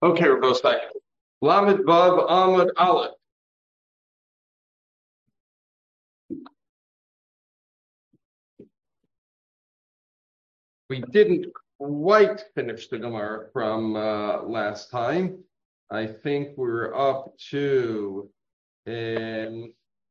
Okay, we're both back. Lamed Vav Amud Aleph. We didn't quite finish the Gemara from last time. I think we're up to Amar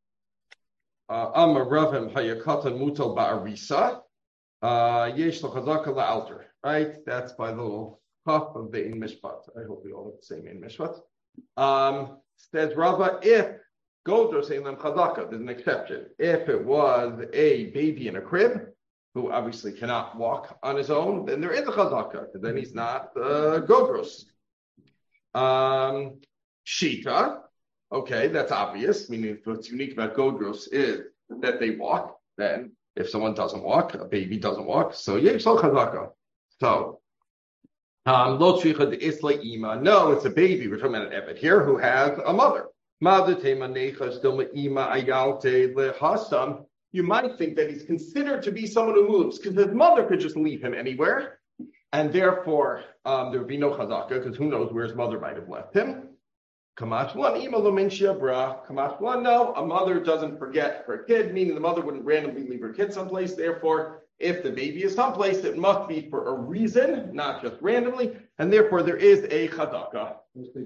Ravim Hayakatan Mutal Ba'arisa. Yesh L'Chazaka La'alter. Right? That's by the little cup of the In Mishpat. I hope we all have the same In Mishpat. Says Rava, if Godro saying them Chazaka, there's an exception. If it was a baby in a crib, who obviously cannot walk on his own, then there is a chazaka, because then he's not Godros. Shita, okay, that's obvious, meaning what's unique about Godros is that they walk. Then if someone doesn't walk, a baby doesn't walk, so yesh lo chazaka. So, lo tzricha de isla ima. No, it's a baby. We're talking about an evet here who has a mother. You might think that he's considered to be someone who moves because his mother could just leave him anywhere, and therefore there would be no chazaka because who knows where his mother might have left him. Kamash one, no, a mother doesn't forget her kid, meaning the mother wouldn't randomly leave her kid someplace. Therefore, if the baby is someplace, it must be for a reason, not just randomly, and therefore there is a chazaka.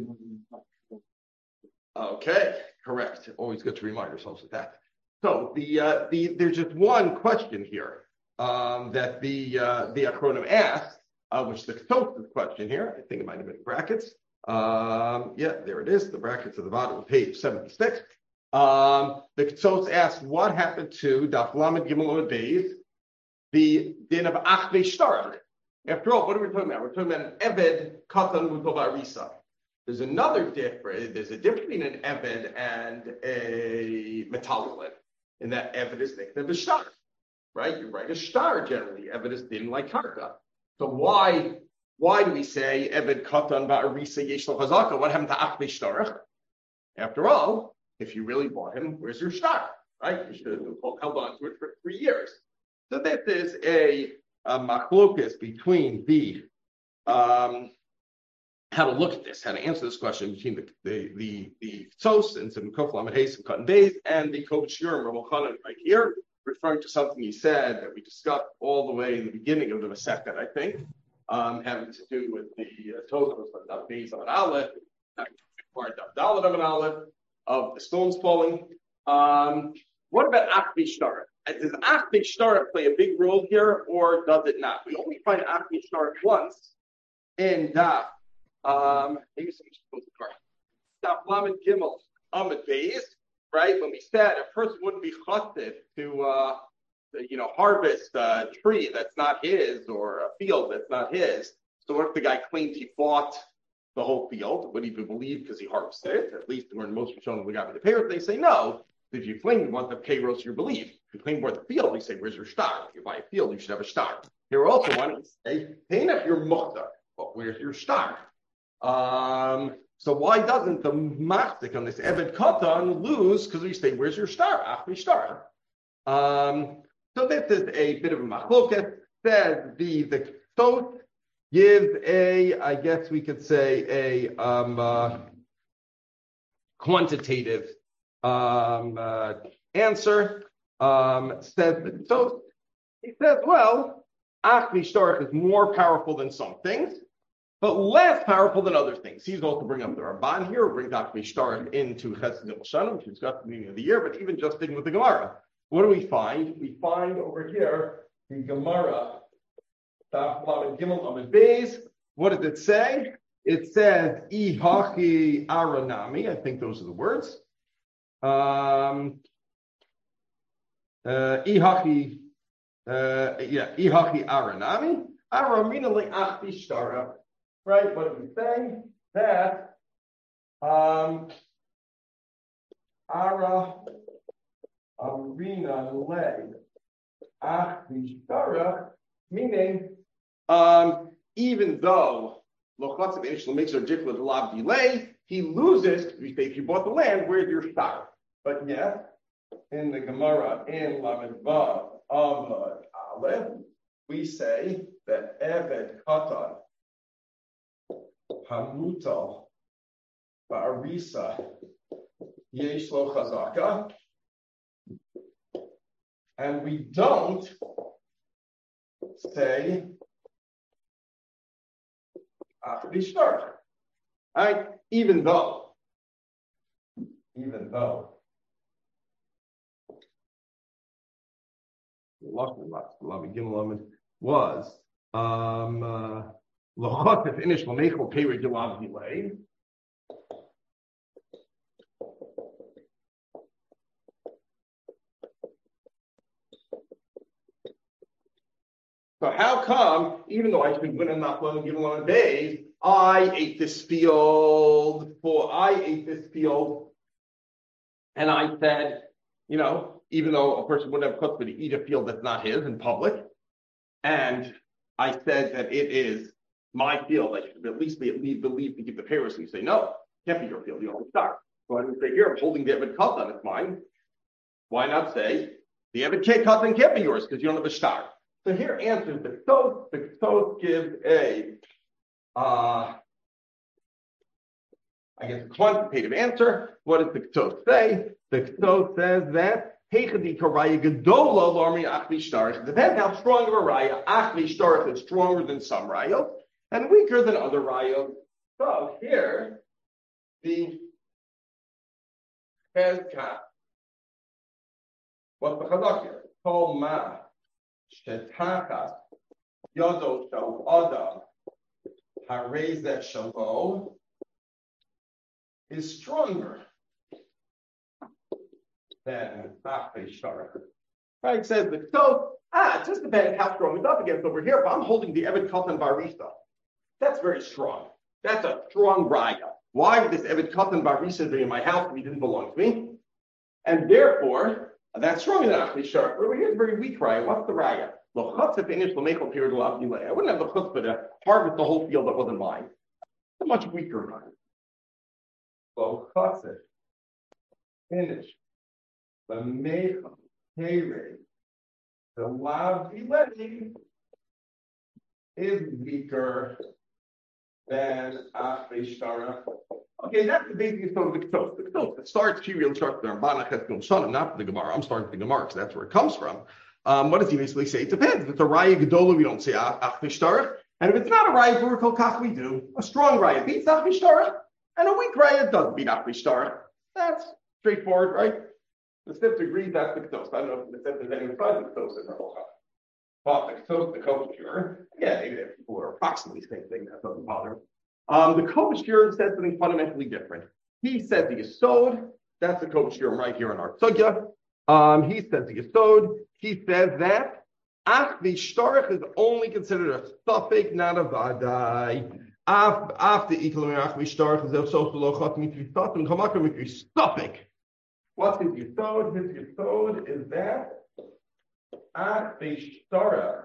Okay, correct. Always good to remind ourselves of that. So there's just one question here that the Achronim asked, which the Ketos's question here. I think it might have been in brackets. Yeah, there it is. The brackets at the bottom of page 76. The Ketos asked, what happened to Daf Lamed Gimel Amud Beis, the din of Achvei Shtarach? After all, what are we talking about? We're talking about an Eved Katan Mutol Ba'arisa. There's another difference. There's a difference between an Eved and a Metallalin. In that Eved is nicknamed a shtar, right? You write a shtar generally. Eved is din like karka. So why do we say Eved katan ba'arisa yesh lo chazaka? What happened to achvei shtarach? After all, if you really bought him, where's your shtar, right? You should have held on to it for 3 years. So this is a machlokas between the how to look at this, how to answer this question between the Tzos and some Kuf Lamed Hay, some Cotton Days, and the Kovetz Shiurim Rav Elchanan right here, referring to something he said that we discussed all the way in the beginning of the Masechet, I think, having to do with the Tzos of Daf Beis Amud Aleph, Daf Dalet Amud Aleph, of the stones falling. What about Achvei Shtarach? Does Achvei Shtarach play a big role here, or does it not? We only find Achvei Shtarach once in Daf. Maybe someone Daf Lamed Gimel Amud Beis, right? When we said a person wouldn't be chassid to harvest a tree that's not his or a field that's not his. So what if the guy claimed he bought the whole field? Would he be believed because he harvested it? At least when most Rishonim we got the payroll, they say no. If you claim you want the payroll, you're believed. If you claim you want the field, they say, where's your star? If you buy a field, you should have a star. Here also wanting to say, paying up your muhtar, but where's your star? So why doesn't the machzik on this Eved Katan lose? Because we say, where's your star? Achvei Shtarach. So this is a bit of a machloket. Says the Ketos gives a, I guess we could say a quantitative answer. Says the Ketos. He says, well, Achvei Shtarach is more powerful than some things, but less powerful than other things. He's going to bring up the Ramban here, or bring Achvei Shtarach into Chesed Shana, which we've got at the beginning of the year, but even just sticking with the Gemara. What do we find? We find over here the Gemara, Daf Lamed Gimel Amud Beis. What does it say? It says, Ihachi Aranami. I think those are the words. Ihachi Aranami. Aramina le Achvei Shtarach. Right, what do we say? That Ara Arina Le Achvei Shtarach, meaning even though Lochatzim Inish makes a jikla to lav delay, he loses. We say if you bought the land, where's your star? But yes, in the Gemara in Lamed Vav Amud Aleph, we say that Eved Katan hamutal ba'arisa yesh lo chazaka, and we don't say Bishtar. Right? Even though was L'chotif inish l'meichel peri gelav delay. So how come, even though I should win and not and give a lot of days, I ate this field, and I said, even though a person wouldn't have chutzpah to eat a field that's not his in public, and I said that it is my field, I should at least believe to give the payers, and you say, no, it can't be your field, you don't start. So I would say, here, I'm holding the Eved Katan, it's mine. Why not say, the Eved Katan can't be yours because you don't have a star? So here answers the Ktos gives a quantitative answer. What does the Ktos say? The Ktos says that it depends how strong of a raya. Achli shtarach is stronger than some rayot and weaker than other rayot. So here, the Chezka. What's the chazak here? Kol ma shetachas yodo shel adam harezeh shelo is stronger than Achli shtarach. Right, says the Ktos. It just depends how strong it's up against over here. But I'm holding the Eved Katan Barisa. That's very strong. That's a strong raya. Why would this Eved Katan Barisa be in my house if he didn't belong to me? And therefore, that's stronger than Achli shtarach. Over here is very weak raya. What's the raya? I wouldn't have the chutzpah to harvest the whole field that wasn't mine. It's a much weaker raya. So chatzit finish the meichel peri the lav delay is weaker than Achli shtarach. Okay, that's the basic of the Ktos. The Ktos, it starts, she really starts the Rambanach Eskil Shanim, not the Gemara. I'm starting the Gemara because that's where it comes from. What does he basically say? It depends. If it's a Raya Gedola, we don't say Achli shtarach. And if it's not a Raya Burkol Kach, we do. A strong Raya beats Achli shtarach, and a weak Raya doesn't beat Achli shtarach. That's straightforward, right? The fifth degree, that's the Ktos. I don't know if there's any besides the Ktos in the whole house. But the Ktos, the Kosher, yeah, maybe if people are approximately the same thing, that doesn't bother. The Kosher says something fundamentally different. He said the Yesod, that's the Kosher right here in our Sugya. He says the Yesod, he says that Achli shtarach is only considered a suffix, not a vadai. After Ikalim Achli shtarach is also lochot mitri satim chamakar mitri suffix. What's his Yesod? His Yesod is that Achli shtarach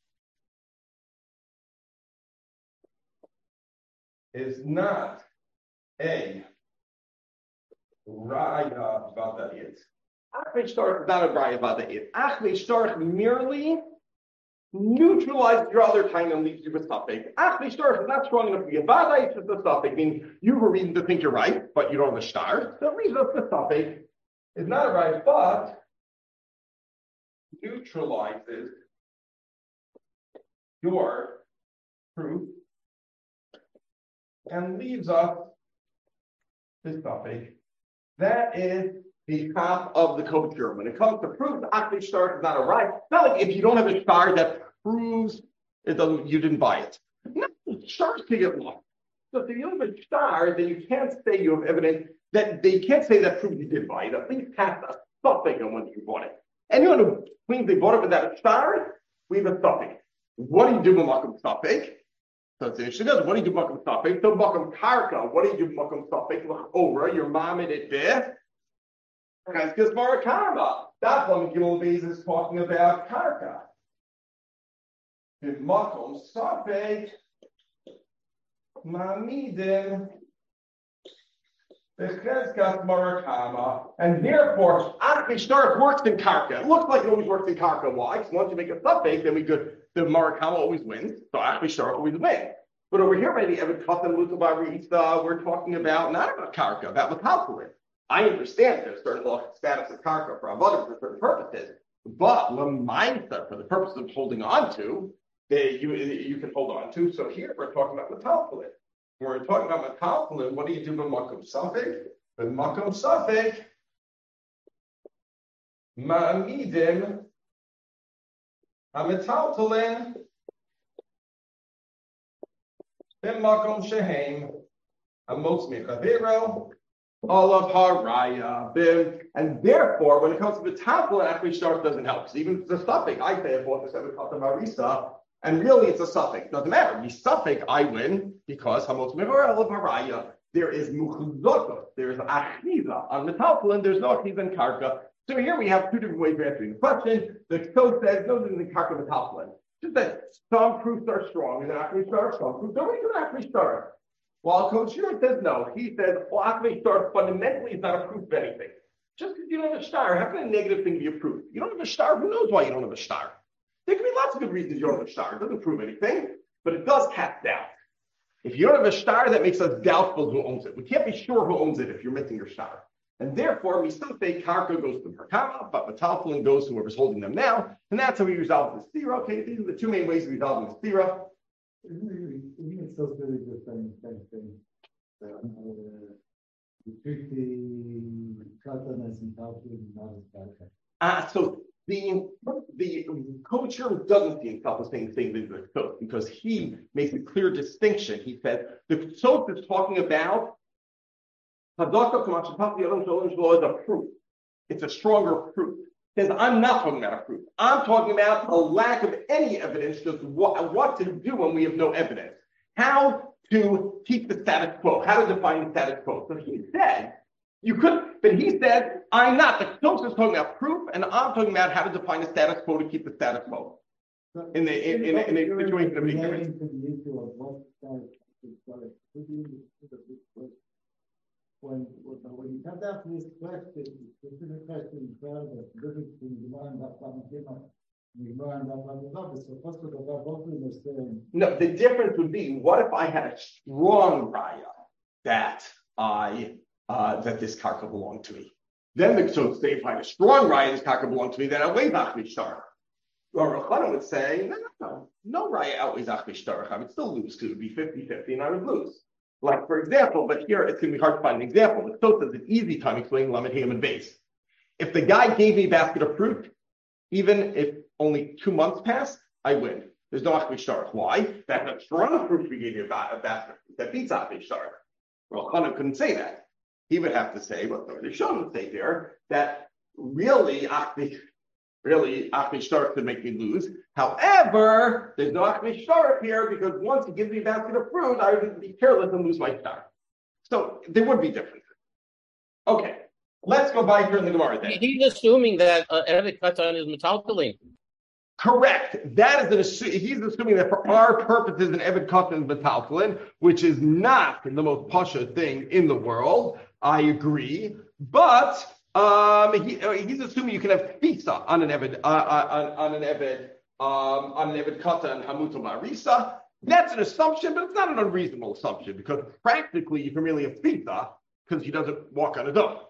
is not a raya vadayit. Achli shtarach is not a raya vadayit. Achli shtarach merely neutralizes your other time and leaves you with suffix. Achli shtarach is not strong enough to be a vadayit, it's just a suffix. I mean, you have a reason to think you're right, but you don't have a star. So it leaves us the suffix. It's not a right, but neutralizes your proof and leaves us this topic. That is the half of the kosher. When it comes to proof, the Achli shtarach is not a right. Not like if you don't have a star that proves it doesn't, you didn't buy it. No, stars can get lost. So if you don't have a star, then you can't say you have evidence that they can't say that proves you did buy it. At least has a suffix on when you bought it. Anyone who claims they bought it without a star, we have a suffix. What do you do with Makam suffix? So it's interesting. What do you do Makam suffix? So Makam karka. What do you do Makam suffix? Look over your mom and it there. Because Marakama. That's what Gimel Beis is talking about karka. The Makam suffix Mamidin. And therefore, Achli shtarach works in karka. It looks like it always works in karka. Why? Because once you make a suffix, then the marakama always wins. So Achli shtarach always wins. But over here by the Evet Katan Mutabarisa, we're talking about not about karka, about metaltalin. I understand there's certain status of karka for avodah for certain purposes, but lemaisa for the purpose of holding on to, you can hold on to. So here we're talking about metaltalin. When we're talking about metaltalin, what do you do with makom safek? With makom safek, ma'amidim ha-metaltalin b'makom shehem ha-motz mechavero olav haraya bim. And therefore, when it comes to metaltalin, actually start doesn't help. Because even if it's a suffix, I say I bought this every katan marisa, and really it's a suffix. Doesn't matter. The suffix I win because ha-motz mechavero olav haraya. There is muchzota, there is achiza on metaltalin. There's no achiza in karka. So here we have two different ways of answering the question. The code says no, there's in karka metaltalin. Just that some proofs are strong and actually start. Some proofs don't even actually start. While Coach Shira says no, he says actually start fundamentally is not a proof of anything. Just because you don't have a star, how can a negative thing be a proof? You don't have a star. Who knows why you don't have a star? There can be lots of good reasons you don't have a star. It doesn't prove anything, but it does cast doubt. If you don't have a star, that makes us doubtful who owns it. We can't be sure who owns it if you're missing your star. And therefore, Misafei Karka goes to the Merkava, but Metaltalin goes to whoever's holding them now. And that's how we resolve the stira. Okay, these are the two main ways of resolving the stira. Isn't it so really the same thing? You treat the Katan as Metaltalin, not as Karka. So the co-chair doesn't see himself as saying the same thing as the Ksot because he makes a clear distinction. He said the Ksot is talking about Hadaka is a proof. It's a stronger proof. He says, I'm not talking about a proof. I'm talking about a lack of any evidence, just what to do when we have no evidence. How to keep the status quo, how to define the status quo. So he said, you could, but he said, I'm not. The Ksot is talking about proof, and I'm talking about how to define the status quo to keep the status quo. In a situation of ignorance. When you come down to this question, specific question in terms of the difference between Gemara and Daf Lamed Gimel and Gemara and Daf Lamed Vav, so first of all, both of them are saying. No, the difference would be, what if I had a strong raya that this karka belonged to me? Then the Ksot say, if I had a strong raya this karka belonged to me, then outweighs Achmi Shtar. Or Rechana would say, no raya outweighs Achmi Shtar. I would still lose because it would be 50-50 and I would lose. Like, for example, but here it's going to be hard to find an example. The Ksot says an easy time explaining Lamed Hayim and base. If the guy gave me a basket of fruit, even if only 2 months pass, I win. There's no Achmi Shtar. Why? That's a strong proof we gave you a basket of fruit that beats Achmi Shtar. Well, Chana couldn't say that. He would have to say, well, the Rishon would say there, that really Achmi Shtar could make me lose. However, there's no Achmi Shtar here because once he gives me a basket of fruit, I would be careless and lose my star. So there would be differences. Okay, let's go by here in the Gemara then. He's assuming that Evet Katan is metaltalin. Correct. That is he's assuming that for our purposes, an Evet Katan is metaltalin, which is not the most pasha thing in the world. I agree, but he's assuming you can have fisa on an Evet Katan Hamuta Marisa. That's an assumption, but it's not an unreasonable assumption because practically you can really have fisa because he doesn't walk on a dome.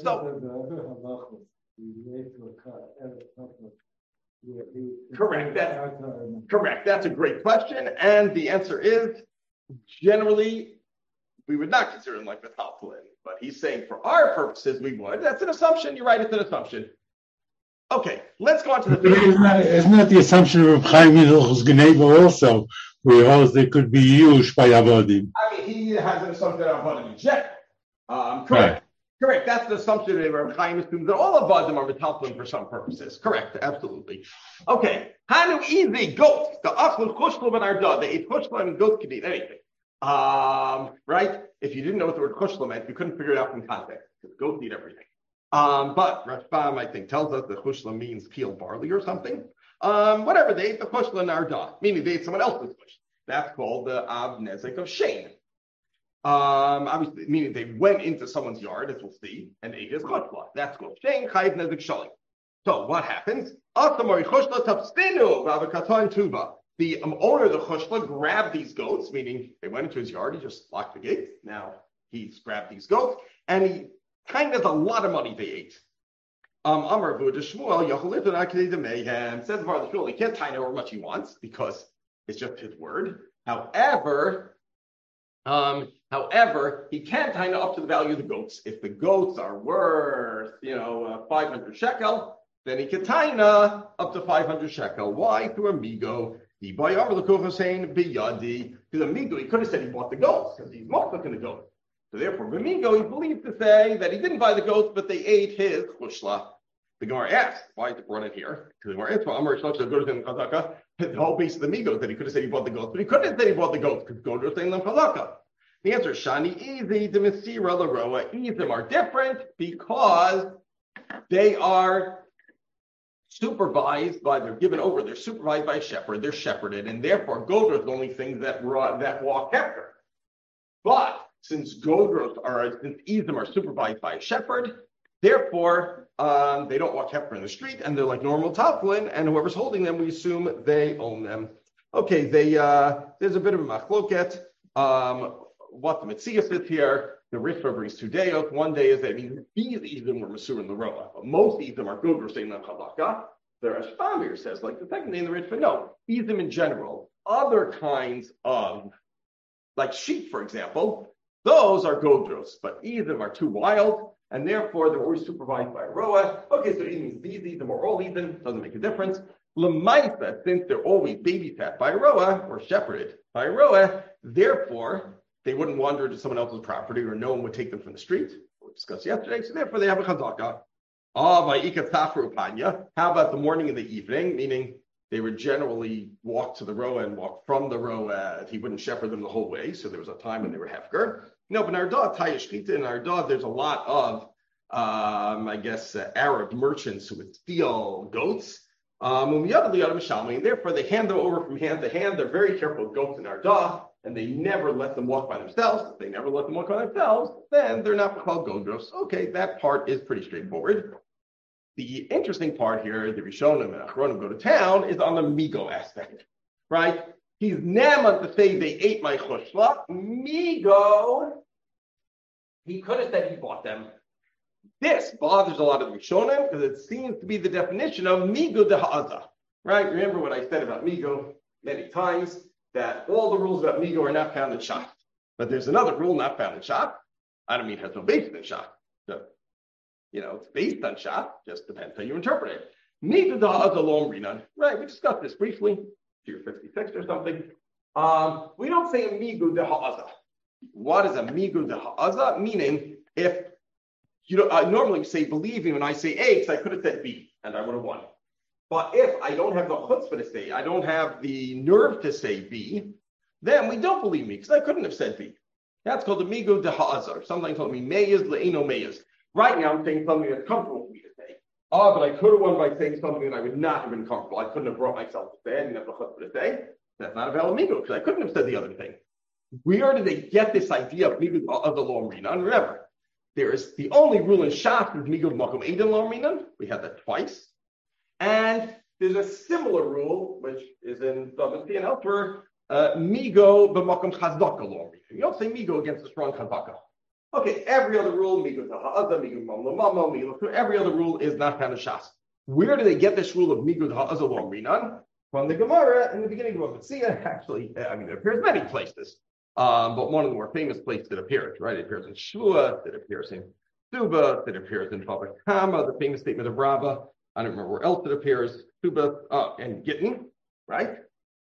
Correct. That's a great question, and the answer is generally we would not consider him like metaltalin. But he's saying for our purposes we would. That's an assumption. You're right. It's an assumption. Okay, let's go on to the. Isn't that the assumption of Chaim Yitzchak's Geneva also, whereas they could be used by avodim? I mean, he has an assumption that avodim reject. Correct. Right. Correct. That's the assumption that Rabbi Chaim assumes that all avodim are metaltalin for some purposes. Correct. Absolutely. Okay. Hanu easy goat. The achlu chushlam and arda. They ate chushlam and goats can eat anything. Right? If you didn't know what the word chushlam meant, you couldn't figure it out from context because goats eat everything. But Rashbam, I think, tells us that chushlam means peeled barley or something. Whatever, they ate the chushlam and arda, meaning they ate someone else's chushlam. That's called the av nezek of shame. Obviously, meaning they went into someone's yard, as we'll see, and ate his chushla. That's called shame, chayiv nezek shalim. So what happens? the owner of the chushla grabbed these goats, meaning they went into his yard, he just locked the gate. Now he's grabbed these goats, and he kind of has a lot of money they ate. Amar Vuda Shmuel, Yacholitun Akei de Mayhem, says the bar of the Shmuel, he can't tie however much he wants because it's just his word. However, he can tie up to the value of the goats. If the goats are worth, 500 shekel, then he can tie up to 500 shekel. Why? Through amigo. The Bayar Lekuf saying biyadi. Because amigo, he could have said he bought the goats because he's mocking the goat. So therefore, amigo, he believed to say that he didn't buy the goats, but they ate his chushla. The Gemara asked, why is it brought in here? Because the Gemara asked, the whole base of the amigo that he could have said he bought the goats, but he couldn't have said he bought the goats because goats are saying them chazaka. The answer is Shani Easy, the Mesira Laroa. Them are different because they are supervised by, they're supervised by a shepherd, they're shepherded, and therefore Godros are the only things that walk Hefer. But since Godros since Edom are supervised by a shepherd, therefore they don't walk Hefer in the street, and they're like normal Taflin, and whoever's holding them, we assume they own them. Okay, there's a bit of a machloket. What the Metziah says here, the Rishba brings 2 days. One day is that these Edom were Masur in the Roa, but most Edom are Godros saying them Chalaka. The Rashbamir says, like the second day in the Rishba, no, Edom in general, other kinds of, like sheep, for example, those are Godros, but Edom are too wild, and therefore they're always supervised by a Roa. Okay, so it means these Edom or all Edom, doesn't make a difference. Lemaisa, since they're always babysat by a Roa, or shepherded by a Roa, therefore they wouldn't wander into someone else's property, or no one would take them from the street. We discussed yesterday, so therefore they have a chazaka. How about the morning and the evening? Meaning they would generally walk to the Roa and walk from the Roa. He wouldn't shepherd them the whole way, so there was a time when they were hefker. But in Ardad, Tayashkita, in Ardad, there's a lot of, Arab merchants who would steal goats. And therefore they hand them over from hand to hand. They're very careful with goats in Ardad, and they never let them walk by themselves. If they never let them walk by themselves, then they're not called Godros. Okay, that part is pretty straightforward. The interesting part here, the Rishonim and Achronim go to town, is on the Migo aspect, right? He's Naaman to say they ate my chushla. Migo, he could have said he bought them. This bothers a lot of the Rishonim because it seems to be the definition of Migo de Ha'aza, right? Remember what I said about Migo many times, that all the rules about Migo are not found in Shach. But there's another rule not found in Shach. I don't mean it has no basis in Shach. So, it's based on Shach, just depends how you interpret it. Migo de Ha'aza lo omrinan. Right, we discussed this briefly, year 56 or something. We don't say Migo de Ha'aza. What is a Migo de Ha'aza? Meaning, if I normally say believe me when I say A, because I could have said B, and I would have won. But if I don't have the chutzpah to say, I don't have the nerve to say B, then we don't believe me, because I couldn't have said B. That's called the Migo de Ha'azar. Something told me, Meyaz le'eno Meyaz. Right now, I'm saying something that's comfortable for me to say. But I could have won by saying something that I would not have been comfortable. I couldn't have brought myself to say, I didn't have the chutzpah to say. That's not a valid Migo, because I couldn't have said the other thing. Where did they get this idea of Migo of the Lo Amrinan? Remember, there is the only rule in Shach is Migo Makom Eidim Lo Amrinan. We had that twice. And there's a similar rule, which is in David and elsewhere, Migo b'makom chazdaka lo amrinan. You don't say Migo against a strong chazaka. Okay, every other rule, Migo ta'ha'aza, Migo mamlamamo, Migo, every other rule is not found in Shas. Where do they get this rule of Migo ta'ha'aza lo amrinan? From the Gemara in the beginning of Metziah. Actually, it appears many places. But one of the more famous places it appears, right? It appears in Shua, it appears in Suba, it appears in Bava Kama, the famous statement of Rabbah. I don't remember where else it appears, Suba and Gittin, right?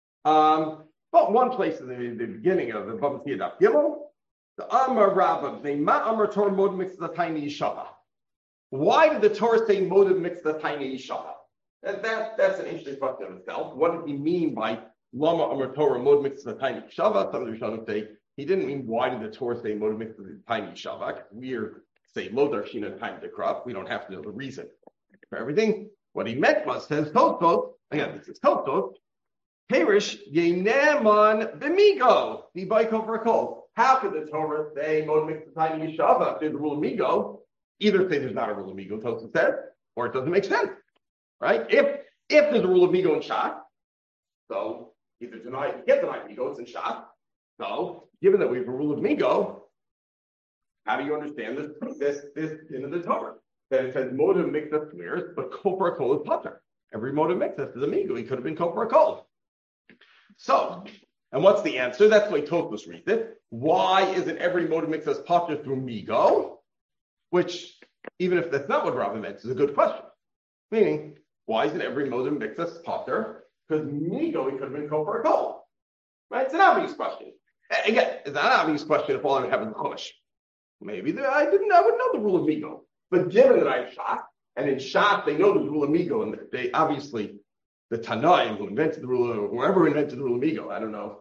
But one place in the beginning of the Bava Kama Daf Gimel, the Amar Rabbah, the Ma Amar Torah Mod Mix the Tiny Yishava. Why did the Torah say Mod Mix the Tiny Yishava? That's an interesting question in itself. What did he mean by Lama Amar Torah Mod Mix the Tiny Yishava? Some of the Rishonim say he didn't mean why did the Torah say Mod Mix the Tiny Yishava? We're say Lo Darshina time to crop. We don't have to know the reason for everything. What he meant was, says Tosfos, again, this is Tosfos, Perish Yeneman B'migo, the Baiko for a cold. How could the Torah say Mod Mix the Tiny Yishava if there's a rule of Migo? Either say there's not a rule of Migo, Tosfos says, or it doesn't make sense. Right? If there's a rule of Migo and Shach, so either deny it, you can't deny migo, it's in shot. So, given that we have a rule of migo, how do you understand this in the Torah? That it says motive mixus smears, but kofar kol is putter. Every motive mixus is a migo. He could have been kofar kol. So, and what's the answer? That's the way Tosfos reads it. Why isn't every motive mixus putter through migo? Which, even if that's not what Rava meant, is a good question. Meaning, why isn't every motive mixus putter? Because migo, he could have been kofar kol. Right? It's an obvious question. Again, it's not an obvious question if all I have is chumash. Maybe I would know the rule of migo. But given that I'm shot, and in shot they know the rule of migo, and they obviously, the Tanaim who invented the rule of, whoever invented the rule of migo, I don't know,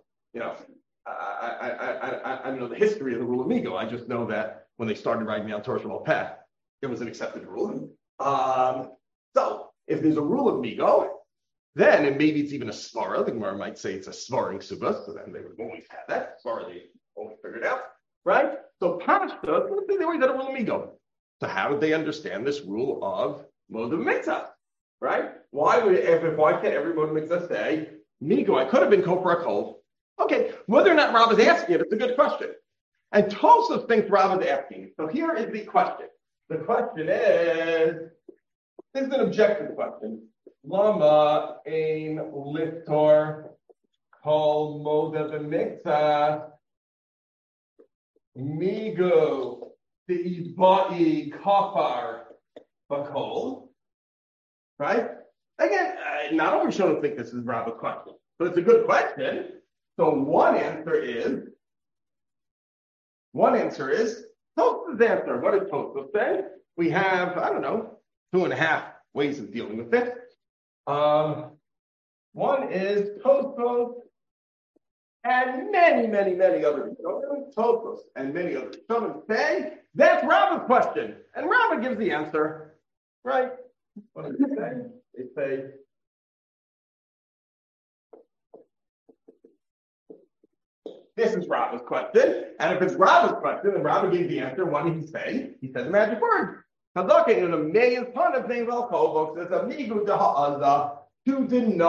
I don't know the history of the rule of migo. I just know that when they started writing down Torah Sheba'al Peh, it was an accepted rule. So, if there's a rule of migo, then, and maybe it's even a svara, the Gemara might say it's a svaring subas, so then they would always have that. Svara, they always figured out, right? So, Pashta, they always had a rule of migo. So, how did they understand this rule of moed mitzvah, right? Why can't every moed mitzvah say, migo, I could have been kofar kol? Okay, whether or not Rav is asking it, it's a good question. And Tosfos thinks Rav is asking it. So, here is the question. The question is, this is an objective question. Lama ein liftor kol moed mitzvah migo de'ibai kafar bakol. Right? Again, not only should I think this is Rabba's question, but it's a good question. So one answer is Tosfos' answer. What does Tosfos say? We have, 2.5 ways of dealing with it. One is Tosfos and many others. Tosfos and many others. Some say that's Rabba's question, and Rabba gives the answer, right? What do they say? They say, this is Rabba's question, and if it's Rabba's question, and Rabba gave the answer, what did he say? He said the magic word. Chazaka in a million ton of things I'll call says amigu deha'aza, to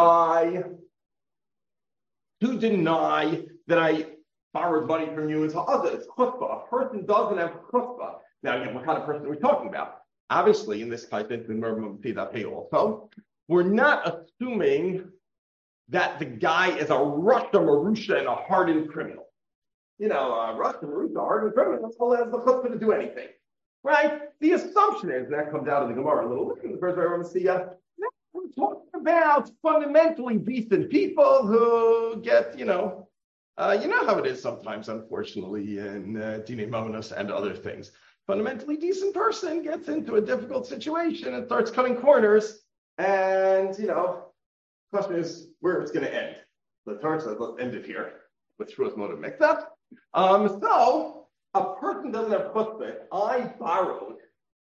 deny that I borrowed money from you is ha'aza. It's chutzpah. A person doesn't have chutzpah. Now again, what kind of person are we talking about? Obviously, in this case, in the also, we're not assuming that the guy is a Rasha Marusha and a hardened criminal. Rasha Marusha, a hardened criminal, that's all has the chutzpah to do anything. Right? The assumption is, and that comes out of the Gemara a little bit in the first way we're talking about fundamentally decent people who get, you know how it is sometimes, unfortunately, in Dinei Mamonos and other things. Fundamentally decent person gets into a difficult situation and starts cutting corners, and, the question is where it's going to end. The Torah says, let's end it here with Shruas Moed Mitzvah. So, a person doesn't have chutzpah. I borrowed,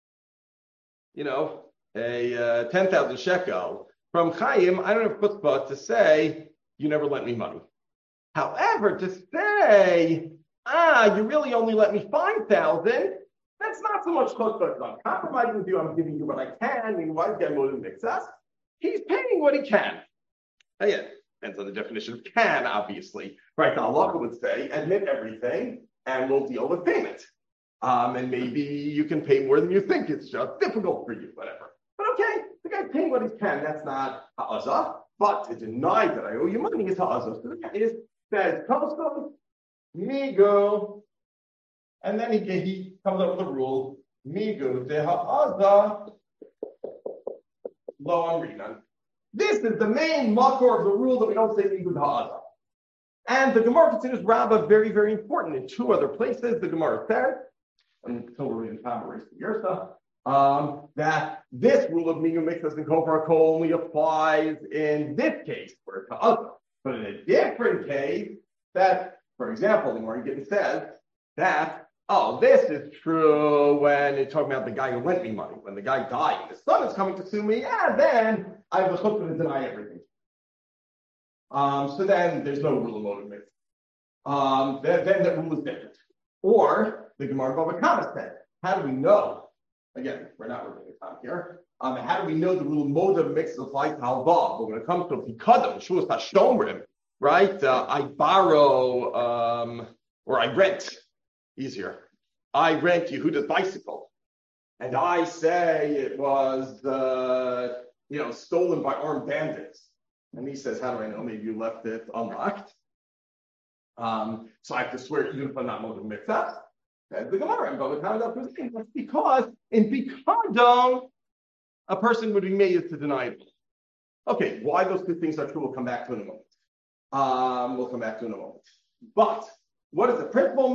a 10,000 shekel from Chaim. I don't have chutzpah to say, you never lent me money. However, to say, you really only lent me 5,000, that's not so much chutzpah. I'm compromising with you. I'm giving you what I can. Meanwhile, get more than excess. He's paying what he can. Again, depends on the definition of can, obviously. Right, the halacha would say, admit everything, and we'll deal with payment. And maybe you can pay more than you think. It's just difficult for you, whatever. But okay, the guy's paying what he can. That's not ha'azah. But to deny that I owe you money is ha'azah. So the guy says, Tosfos, migo, and then he comes up with a rule, migo de ha'azah, lo amrinan. This is the main makor of the rule that we don't say migo de ha'azah. And the Gemara considers Rabbah very, very important. In 2 other places, the Gemara says, until we're in time, erase the Yersa, that this rule of migu mixus and kofar kol only applies in this case for it's ha'azah. But in a different case, that, for example, the Gemara says that, this is true when it's talking about the guy who lent me money. When the guy died, the son is coming to sue me, then I have a chutzpah to deny everything. So then there's no rule of moed mitzvah. Then that rule is different. Or the Gemara Bava Kama said, how do we know? Again, we're not reading the time here. How do we know the rule of moed mitzvah applies to halva? But when it comes to pikadon, shuas hashomrim, right? I borrow, or I rent, easier. I rent Yehuda's bicycle. And I say it was, stolen by armed bandits. And he says, how do I know? Maybe you left it unlocked. So I have to swear even if I'm not motive mitzvah. That's the Gemara. That's because in Bikadon, a person would be made to deny it. Okay, why those two things are true, we'll come back to in a moment. But what is the principle?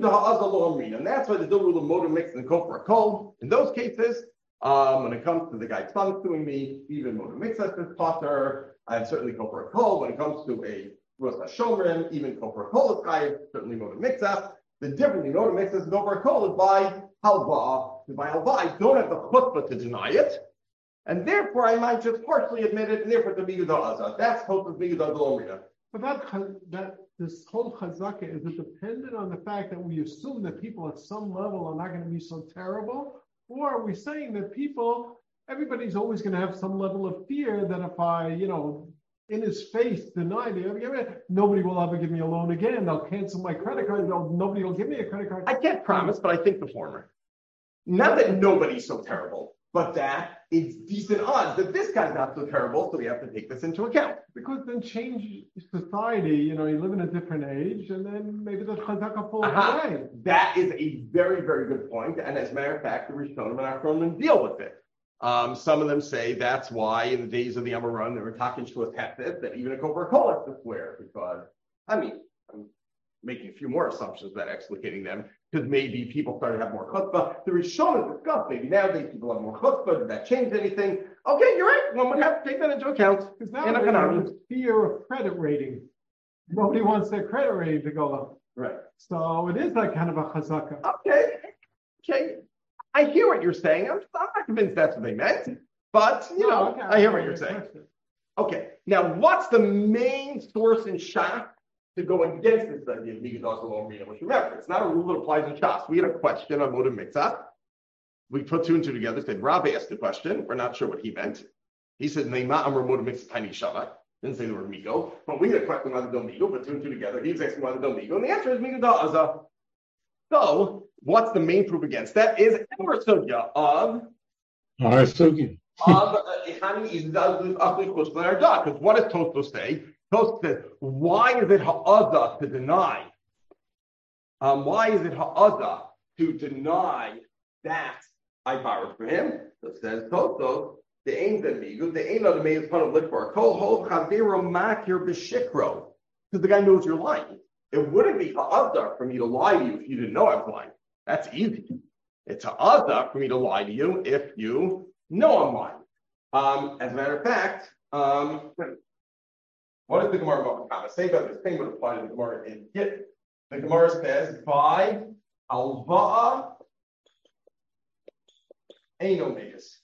And that's why the rule of motive mix and kol for a kol. In those cases, when it comes to the guy's son suing me, even motive mix as this potter, and certainly kol for a kol. When it comes to a Rosh Hashomer, even kol for a kol is chayiv, certainly motive mix up. The difference in motive mix and kol for a kol is by halva. By halva, I don't have the chutzpah to deny it. And therefore, I might just partially admit it, and therefore the Migudah Azah. That's Tosa's Migudah Delomrina. But that this whole chazaka, is it dependent on the fact that we assume that people at some level are not going to be so terrible? Or are we saying that everybody's always going to have some level of fear that if I, in his face deny nobody will ever give me a loan again. They'll cancel my credit card. Nobody will give me a credit card. I can't promise, but I think the former. Not that nobody's so terrible, but that it's decent odds that this guy's not so terrible, so we have to take this into account. Because then change society, you live in a different age, and then maybe the chazaka falls away. That is a very, very good point, and as a matter of fact, the Rishonim and Achronim deal with it. Some of them say that's why in the days of the Amarun, they were talking to us that even a Kofer Kol has to swear, because, I'm making a few more assumptions about explicating them, because maybe people started to have more chutzpah. The Rishonim discussed maybe nowadays people have more chutzpah. Did that change anything? Okay, you're right. One would have to take that into account. Because now there's fear of credit rating. Nobody wants their credit rating to go up. Right. So it is like kind of a chazaka. Okay. I hear what you're saying. I'm not convinced that's what they meant, but I hear what you're saying. Okay. Now, what's the main source in Shach to go against this idea of Migudah Zalom Rina? Which remember, it's not a rule that applies in Shas. We had a question on motive mitzvah. We put two and two together. Said Rav asked the question. We're not sure what he meant. He said Neima Amar motive mitzvah tiny shava. Didn't say the word migo. But we had a question on the migo. Put two and two together. He was asking why the migo, and the answer is Migudah Azah. So, what's the main proof against that? Is our sugya of because what does Tosfos say? Tosfos says, why is it ha'azah to deny? Why is it ha'azah to deny that I borrowed from him? So it says Tosfos, the aim that migu, the aim of the main fun of lit for a kol hol chavero makir b'shikro, because the guy knows you're lying. It wouldn't be ha'azah for me to lie to you if you didn't know I was lying. That's easy. It's ha'azah for me to lie to you if you know I'm lying. As a matter of fact, what is the Gemara about the Same about this thing would apply to the Gemara in Git. The Gemara says, by alva'a eino meis.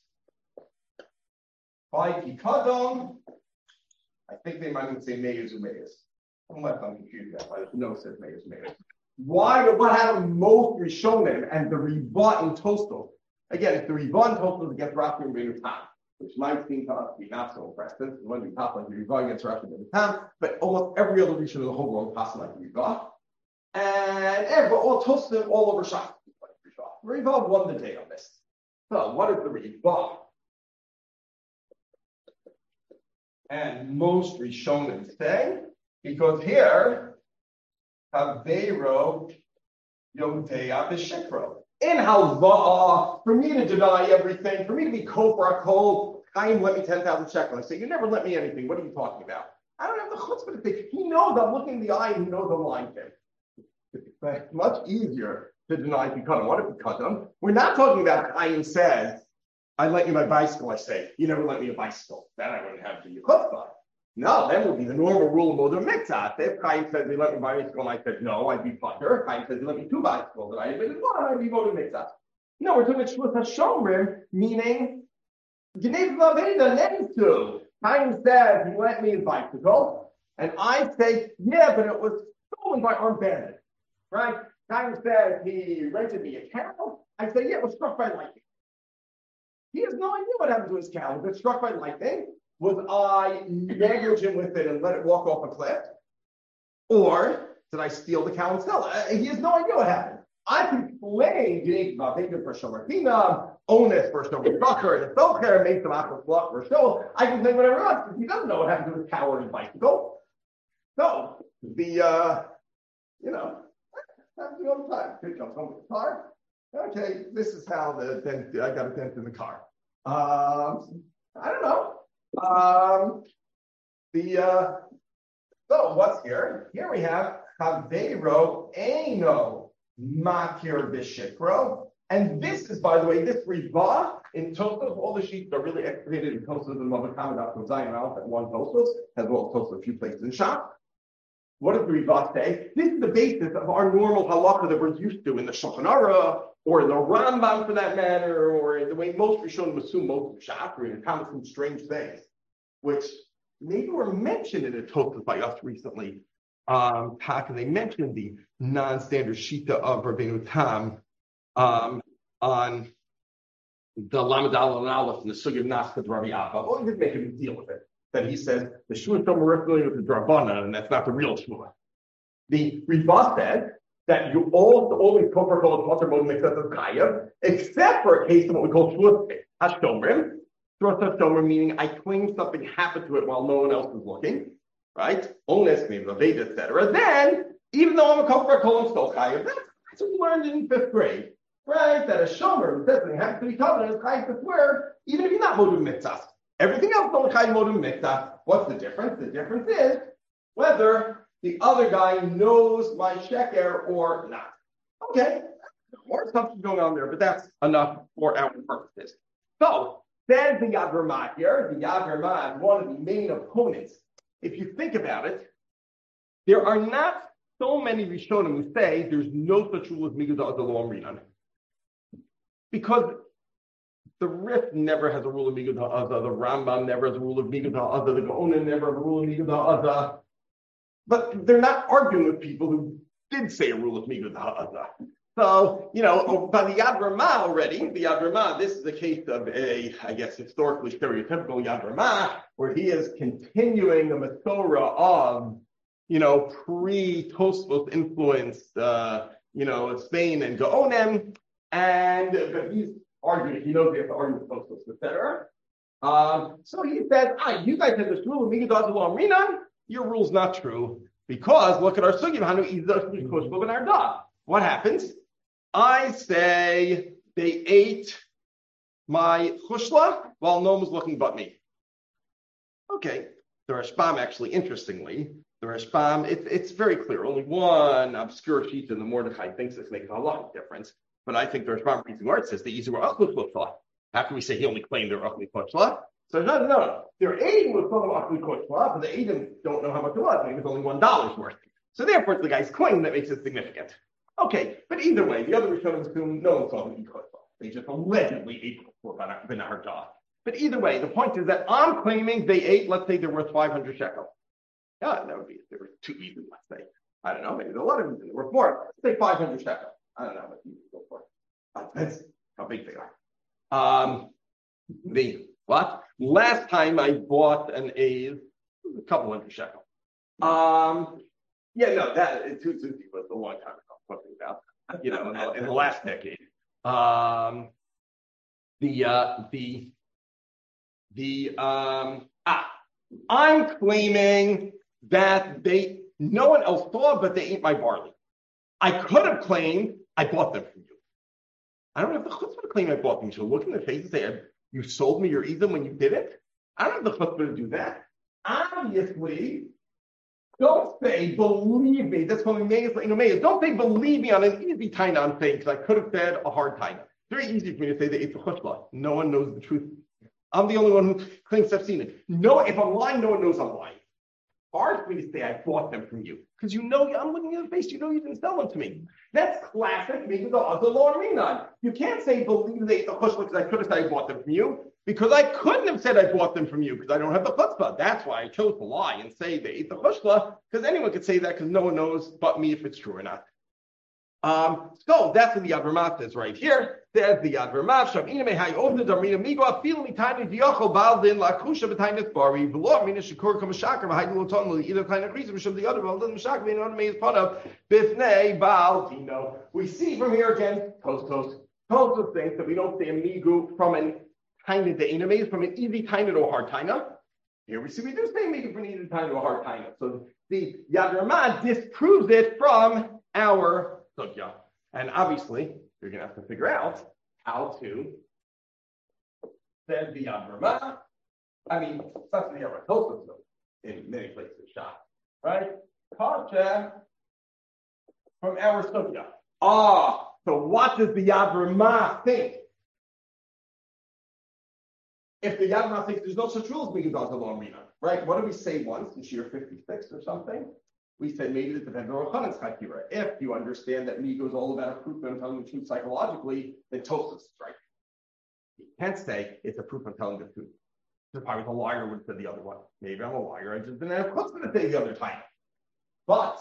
By pikadon, I think they might even say meis or meis. Unless I'm confused that, but no says meis meis. Why? What happened most Rishonim and the Riva in Tosfos? Again, if the Riva in Tosfos against Rashi and Beinu Tam, which might seem to us to be not so impressive, it wouldn't be top like the Riva against Rashi and Beinu Tam, but almost every other Rishon in the whole world passes like the Riva. And all Tosfos all over Shach. Riva won the day on this. So, what is the Riva? And most Rishonim say, because here, Havero Yodea B'Shikro. In Halva'a, for me to deny everything, for me to be kol for a kol, Chaim let me 10,000 shekels. I say, you never let me anything. What are you talking about? I don't have the chutzpah to say. He knows I'm looking in the eye and he knows I'm lying to him. It's much easier to deny Pikadim. What if Pikadim? We're not talking about Chaim says, I lent you my bicycle. I say, you never lent me a bicycle. Then I wouldn't have to be chutzpah. No, that would be the normal rule of Moder Mitzvah. If Chaim says he let me buy a bicycle and I said no, I'd be putter. Chaim says he let me two bicycles and I admitted one, I'd be Moder Mitzvah. No, we're talking about Shvus HaShomrim, meaning Gnei Vaveda names to. Chaim says he lent me his bicycle, and I say, yeah, but it was stolen by armed bandits. Right? Chaim says he rented me a cow. I say, yeah, it was struck by lightning. He has no idea what happened to his cow. Was it struck by lightning? Was I negligent with it and let it walk off a cliff? Or did I steal the cow and sell it? He has no idea what happened. I can claim Vaveda for Shomer Pinam, Onus for Shomer Tucker, and Socher, make some apple fluff for show. I can claim whatever I want because he doesn't know what happened to his cow or his bicycle. So happens all the time. Kid comes home with the car. Okay, this is how I got a dent in the car. I don't know. So what's here? Here we have Chaveiro Eino Makir Bishikro. And this is, by the way, this Riva in Tosfos, all the sheets are really excavated in Tosfos and Mother Kamadat from Zion Aleph at one Tosfos, as well as Tosfos a few places in shop. What does the Riva say? This is the basis of our normal halacha that we're used to in the Shulchan Aruch, or in the Rambam for that matter, or in the way most Rishonim assume most of Shafri and comment some strange things, which maybe were mentioned in a Tosfos by us recently. And they mentioned the non-standard shita of Rabbeinu Tam on the Lamed Aleph and Aleph and the Sugi of Naskat Rabbi Abba. Well, he didn't make a big deal with it. That he says the Shua Shomer we're familiar with the Drabana, and that's not the real Shua. The Riva said that you always co-percol Mutter Mod Mixas as Chayav, except for a case of what we call Shua Hashomrim. Shua Hashomrim meaning I claim something happened to it while no one else is looking, right? Onus names Aveda, etc. Then, even though I'm a co-percol, I'm still Chayav. That's what we learned in 5th grade, right? That a Shomer says something happens to be covered as Chayav to swear, even if he's not Modu Mitzas. Everything else on Chayav Modu Mitzah. What's the difference? The difference is whether the other guy knows my sheker or not. Okay, more stuff is going on there, but that's enough for our purposes. So, says the Yad Ramah here, the Yad Ramah, one of the main opponents. If you think about it, there are not so many Rishonim who say there's no such rule as Migud Ha'azah Rinan. Because the Rif never has a rule of Migud Ha'azah, the Rambam never has a rule of Migud Ha'azah, the Gaonim never have a rule of Migud Ha'azah. But they're not arguing with people who did say a rule of Migud Ha'azah. So, by the Yad Ramah already, the Yad Ramah, this is a case of historically stereotypical Yad Ramah, where he is continuing the Masorah of, pre-Tosfos influenced, Spain and Gaonim, but he's arguing, he knows he has to argue with Tosfos, etc. So he says, you guys have this rule of Migud Ha'azah Rinan, your rule's not true, because look at our Sugim, what happens? I say they ate my chushla while no one was looking but me. Okay, the Rashbam actually, interestingly, it's very clear. Only one obscure sheet in the Mordechai thinks this makes a lot of difference, but I think the Rashbam reason where it says the Yisur Achli Chushla. How can we say he only claimed they're Achli Chushla? So no. They're aiding with some of Achli Chushla, but the Adim don't know how much it was. Maybe it's only $1 worth. So therefore, it's the guy's claim that makes it significant. Okay, but either way, the other Rishonim assume no one saw them eat chutzpah. They just allegedly ate chutzpah b'nahar da'ah. But either way, the point is that I'm claiming they ate, let's say they're worth 500 shekel. Yeah, that would be, there were 2 even, let's say. I don't know, maybe there's a lot of them that were worth more. Let's say 500 shekel. I don't know what you go for. That's how big they are. Last time I bought an A's, a couple hundred shekel. That 250 was a long time ago. Talking about, in the last decade. I'm claiming that no one else saw, but they ate my barley. I could have claimed I bought them from you. I don't have the chutzpah to claim I bought them. So look in their face and say, you sold me your Edom when you did it? I don't have the chutzpah to do that. Obviously, don't say, believe me. That's what we made. Don't say, believe me on an easy taina I'm saying, because I could have said a hard taina. It's very easy for me to say that it's a chutzpah. No one knows the truth. I'm the only one who claims I've seen it. No, if I'm lying, no one knows I'm lying. Hard for me to say I bought them from you, because I'm looking at the face. You didn't sell them to me. That's classic. Maybe the other law Rinan. You can't say believe they ate the chutzpah because I could have said I bought them from you, because I couldn't have said I bought them from you because I don't have the chutzpah. That's why I chose to lie and say they ate the chutzpah, because anyone could say that because no one knows but me if it's true or not. So that's what the Yad Ramah says right here. There's the Yad Ramah. Shavina mehai ovda darmina migo afilu mitayne diyochel baldin lakusha b'taynet bari v'lo mina shekor kamashakar v'haydu l'ton l'li either kind of reason v'shav the other baldin mashakar v'ino meiz panav b'fnei baldino. We see from here again, Tosfos thinks that we don't say a migu from an taynet de'inameiz, from an easy taynet or hard taynet. Here we see we do say migu from an easy taynet or hard taynet. So the Yad Ramah disproves it from our sugya. And obviously, you're going to have to figure out how to send the Yad Ramah. I mean, it's not the Yad Ramah in many places, shot, right? Kasha from our sugya. So what does the Yad Ramah think? If the Yad Ramah thinks there's no such rule as being done to Long Rina, right? What did we say once in Shir 56 or something? We said maybe it depends on Rochanan's Chakira. If you understand that Migo is all about a proof and telling the truth psychologically, then Tosfos is right. You can't say it's a proof of telling the truth. If I was a liar, would have said the other one. Maybe I'm a liar. I just didn't have chutzpah to say the other time. But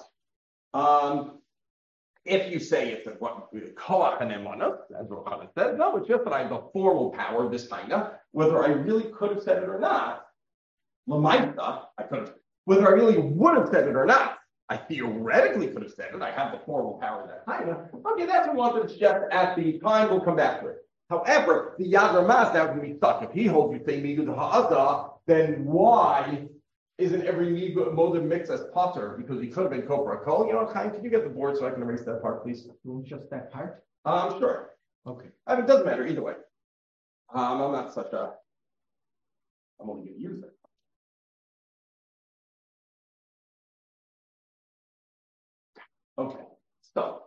if you say it's a koach and emana, as Rochanan says, no, it's just that I have the formal power of this taina. Whether I really could have said it or not, Lamaita, I could have. Whether I really would have said it or not, I theoretically could have said it. I have the formal power of that taina. Okay, that's what we wanted to suggest at the time. We'll come back to it. However, the Yad Ramah is now going to be stuck. If he holds you say migu to ha'adah, then why isn't every migu modim mix as potter? Because he could have been kopra kol. You know, Chaim, can you get the board so I can erase that part, please? Just that part? Sure. Okay. I mean, it doesn't matter either way. I'm not such a. I'm only going to use it. Okay, so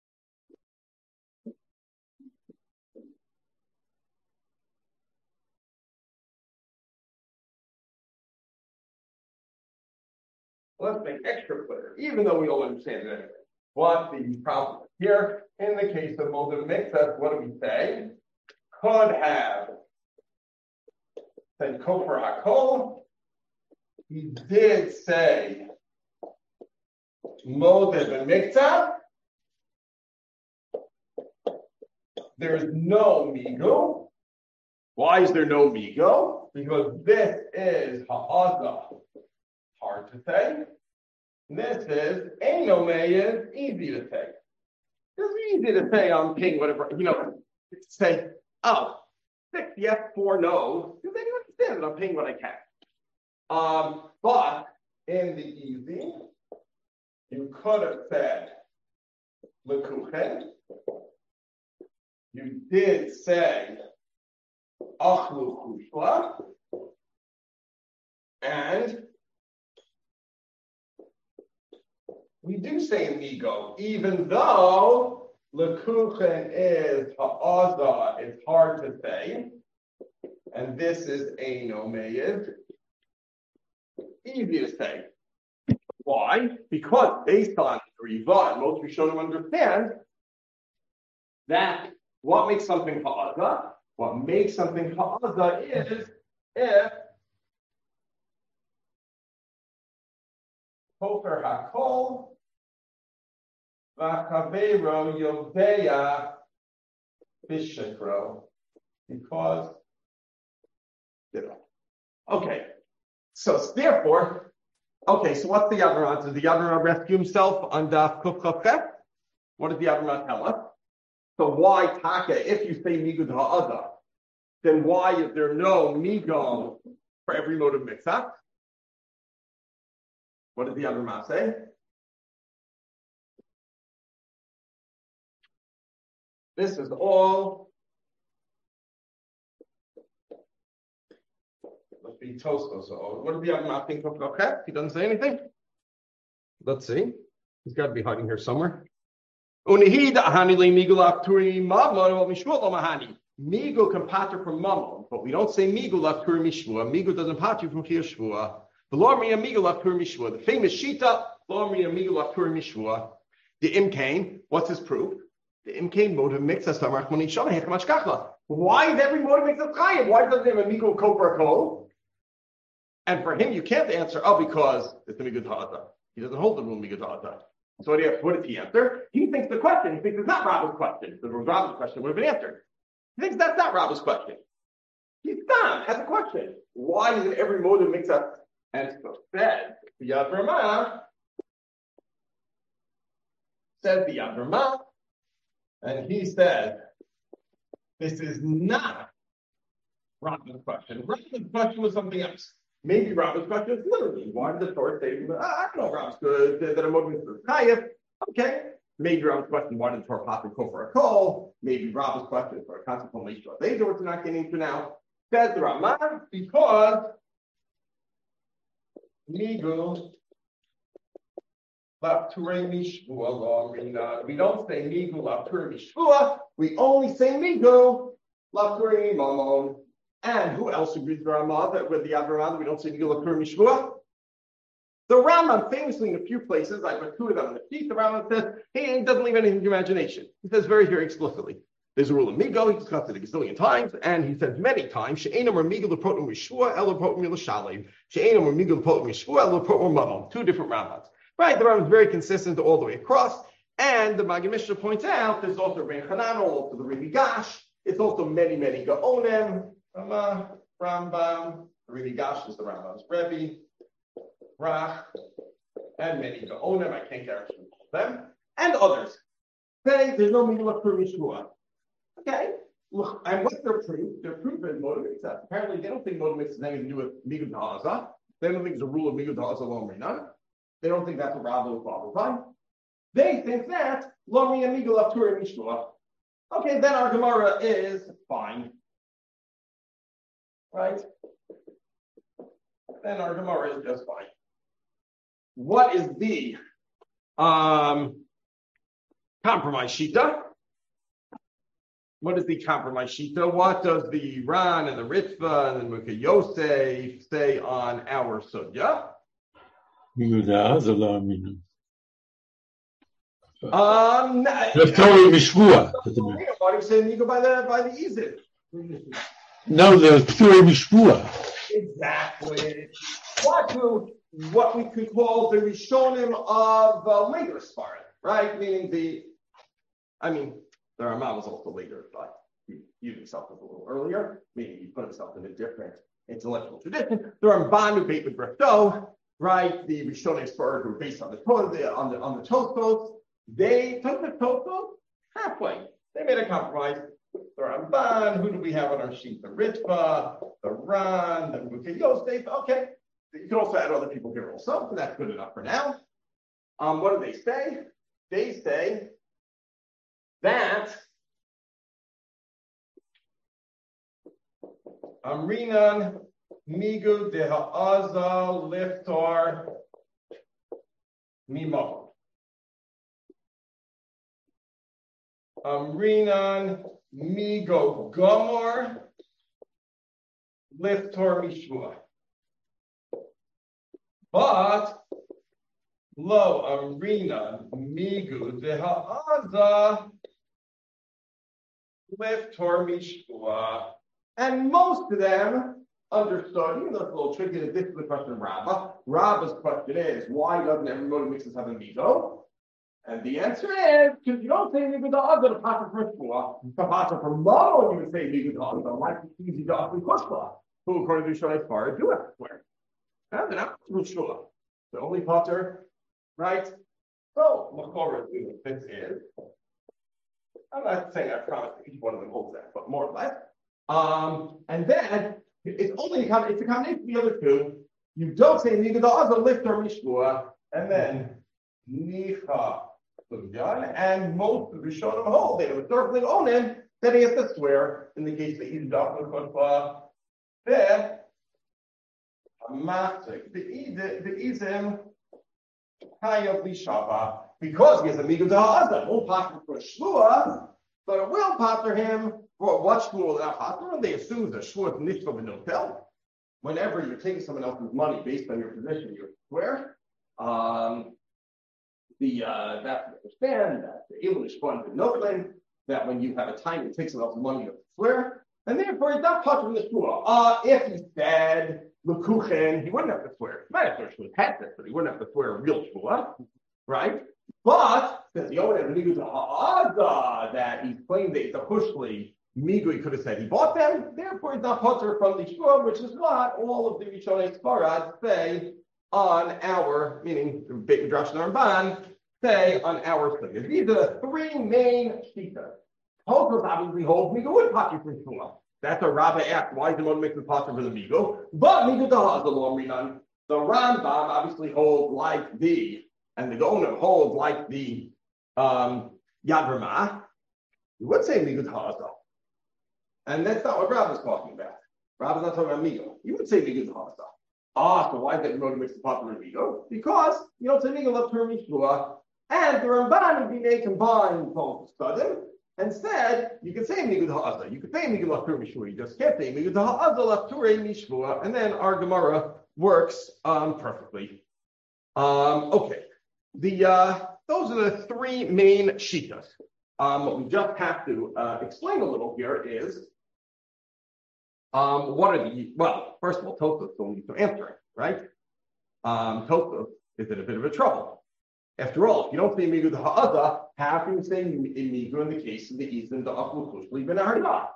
let's make extra clear, even though we all understand it anyway. What the problem is here, in the case of modim mixas, what do we say? Could have said kofer hakol. He did say modim and mixas. There's no migo. Why is there no migo? Because this is ha'adah. Hard to say. This is Einomei, easy to say. It's easy to say I'm king, whatever, say, 6 yes, 4 no, because then you understand that I'm paying what I can. But in the easy, you could have said lekuchen. You did say achlu kushla, and we do say migo, even though lekuchen is ha'adah, it's hard to say, and this is eino meid, easy to say. Why? Because based on Riva, and most Rishonim understand that what makes something ha'adah? What makes something ha'adah is if kofer hakol v'chavero yodeya bishakro, because okay. So therefore, okay. So what's the Yad Ramah? Does the Yad Ramah rescue himself on Daf Kuf Chaf? What does the Yad Ramah tell us? So why taka? If you say migu ha'adah, then why is there no migo for every mode of mixah? What did the Yad Ramah say? This is all. Let's be Tosfos. So what did the Yad Ramah think of Kaf? He doesn't say anything. Let's see. He's got to be hiding here somewhere. Migo can pater from mamon, but we don't say migo laftur mishvua. Migo doesn't pater from chir shvua. The famous shita, the imkain, what's his proof? The imkain motive mix us. Why is every motive mix us chayim? Why doesn't it have a migo kopra kol? And for him, you can't answer, because it's the migo ta'ata. He doesn't hold the rule migo ta'ata. So what did he answer? He thinks the question, he thinks it's not Rabba's question. If it was Rabba's question, it would have been answered. He thinks that's not Rabba's question. He's done, has a question. Why is it every motive mix up? And so said the Yad Ramah, and he said, this is not Rabba's question. Rabba's question was something else. Maybe Rabba's question is literally, why did the Torah say, I don't know, Rabba's good, that a motive is Chayef. Okay. Maybe Rabba's question, why did the Torah possibly call for a call? Maybe Rabba's question is for a consequential issue. These are what we're not getting into now. Says the Ramah, because Migu Lapture Mishvua. We don't say Migu Lapture Mishvua. We only say Migu Lapture Mamon. And who else agrees with the Ramah that with the Avraham we don't say Migu Lapture Mishvua? The Rambam famously in a few places, I put two of them in the sheet, the Rambam says, hey, he doesn't leave anything to imagination. He says very, very explicitly. There's a rule of Migo, he discussed it a gazillion times, and he says many times, She'enam or Migo l'protim Yeshua, el l'protim Yelashalev. She'enam or Migo l'protim Yeshua, el l'protim Mamon. Two different Rambams. Right, the Rambam is very consistent all the way across, and the Maggid Mishnah points out, there's also Rebbe Hanan, also the Rebbe Gash, it's also many, many Gaonim, Rambam, the Rebbe Gash is the Rambam's Rebbe, Rach, and many Gaonim, I can't guarantee all of them, and others. Say there's no Migo l'protim Yeshua. Okay, look, and what's their proof? Their proof is motive mix. Apparently, they don't think motive mix has anything to do with Migu Da'aza. They don't think it's a rule of Migu Da'aza Lomrina. They don't think that's a Rabba of Babylon. They think that Lomrina Migu Laptura Mishua. Okay, then our Gemara is fine. Right? Then our Gemara is just fine. What is the compromise shita? What is the compromise shita? What does the Ran and the Ritva and the Mukha Yosef say on our sugya? Why do you say Nigo by the Izid? No, the P'turei Mishvua. Exactly. What we could call the Rishonim of later Sfarad, right? Meaning the Ramah was also later, but he used himself a little earlier, meaning he put himself in a different intellectual tradition. The Ramban who based with Brechto, right? The Rishonim Sfarad who were based on the Tosfos. They took the Tosfos halfway. They made a compromise. The Ramban, who do we have on our sheet? The Ritva, the Ran, the Mukha Yosef. Okay, you can also add other people here also, so that's good enough for now. What do they say? They say that Amrinan Migu de Ha'aza Liftar Mimo. Amrinan Migo Gomor Liftar Mishua. But Lo Amrinan Migu de Ha'aza Liftar Mishua. And most of them understood, even though it's a little tricky, that this is the question of Rabbah. Rabbah's question is, why doesn't every motive mixes have a migo? And the answer is, because you don't say migo da'aza to pata for shua. To pata for mo, you would say migo da'aza. Like it's easy to ask kushla, who according to Shai Far do everywhere. And they're not through shua. The only potter, right? So, Makora, this is. I'm not saying I promise each one of them holds that, but more or less. And then it's only it's a combination of the other two. You don't say Niga Da'aza lift or Mishua, and then Nicha Sugyan, and most of the Rishonim hold they have a circling on him, then he has to swear in the case that he's done with Kotba. There, the Izim Hayav Lishava, because he has a Niga Da'aza, won't pass for Shua, but it will pater him for what shvua will not pater. They assume the shvua is nishva v'notel. Whenever you're taking someone else's money based on your position, you swear. That we understand that the able shvua v'notel, that when you have a time to take someone else's money, you have to swear, and therefore it's not pater from the shvua. If he said l'kuchen, he wouldn't have to swear. He might have to swear but he wouldn't have to swear a real shvua, right? But since the owner has a migu ha'ada that he's claimed that it's a pushli, migu he could have said he bought them, therefore he's not potter from the shua, which is what all of the Rishonei Sfarad say on our, meaning the Beit Midrash and Ramban, say on our sugya. These are the three main shitas. Tosfos obviously holds migu would potter from shua. That's a Rabbi asked, why is the one makes the potter for the migu? But migu ha'ada lo amrinan. The Rambam obviously holds like the, and the Gaon holds like the Yad Ramah. You would say migu ha'ada. And that's not what Rav is talking about. Rav is not talking about migu. You would say migu ha'ada. So why is that you know to mix the potter with migu? Because you don't say migu left term mishua, and the Ramban would be combined both studim, and said you can say migu ha'ada. You can say migu left term mishua. You just can't say migu ha'ada left term mishua, and then our Gemara works perfectly. Okay. Those are the three main shitas. What we just have to explain a little here is what are the, well, first of all, Tosfos still needs to answer it, right? Tosfos is in a bit of a trouble. After all, if you don't say migu ha'ada, how can you say migu in the case of the Izin, the Aflu Kushli ben Arda?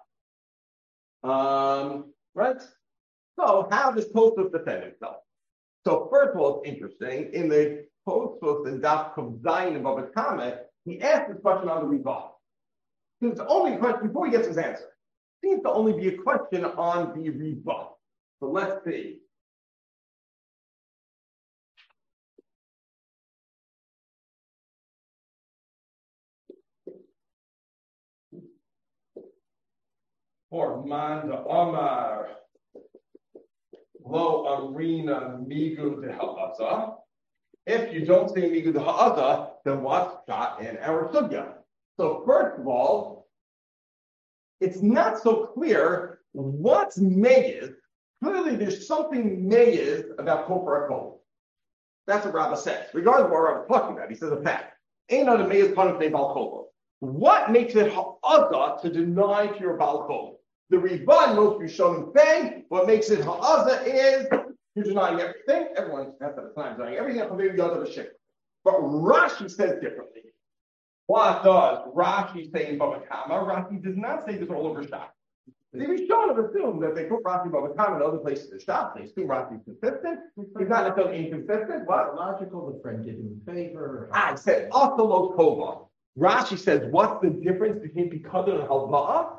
Right? So how does Tosfos defend himself? So first of all, it's interesting. In the Tosfos and Daf Kuf Zayin and Bava Kama, he asked this question on the Rebbe. It's only a question before he gets his answer. It seems to only be a question on the Rebbe. So let's see. Or Manda Omar. Lo amrina migu de ha'aza. If you don't say migu de ha'aza, then what's got in our sugya? So first of all, it's not so clear what's meyiz. Clearly, there's something meyiz about kofar hakol. That's what Rabbah says. Regardless of what Rabbah's talking about, he says a fact. Ain't on a meyiz panif ne bal kofar. What makes it ha'aza to deny to your bal kofar? The Rivan, most Rishonim say, what makes it ha'aza is you're denying everything. Everyone has that time denying everything. But Rashi says differently. What does Rashi say in Bava Kama? Rashi does not say this all over Shach. The Rishonim assume that they put Rashi in Bava Kama in other places in Shach. They assume Rashi is consistent. He's not necessarily inconsistent. What? Logical, the friend did him a favor. I said, Asalo Kova. Rashi says, what's the difference between Pikadon and Halva'ah?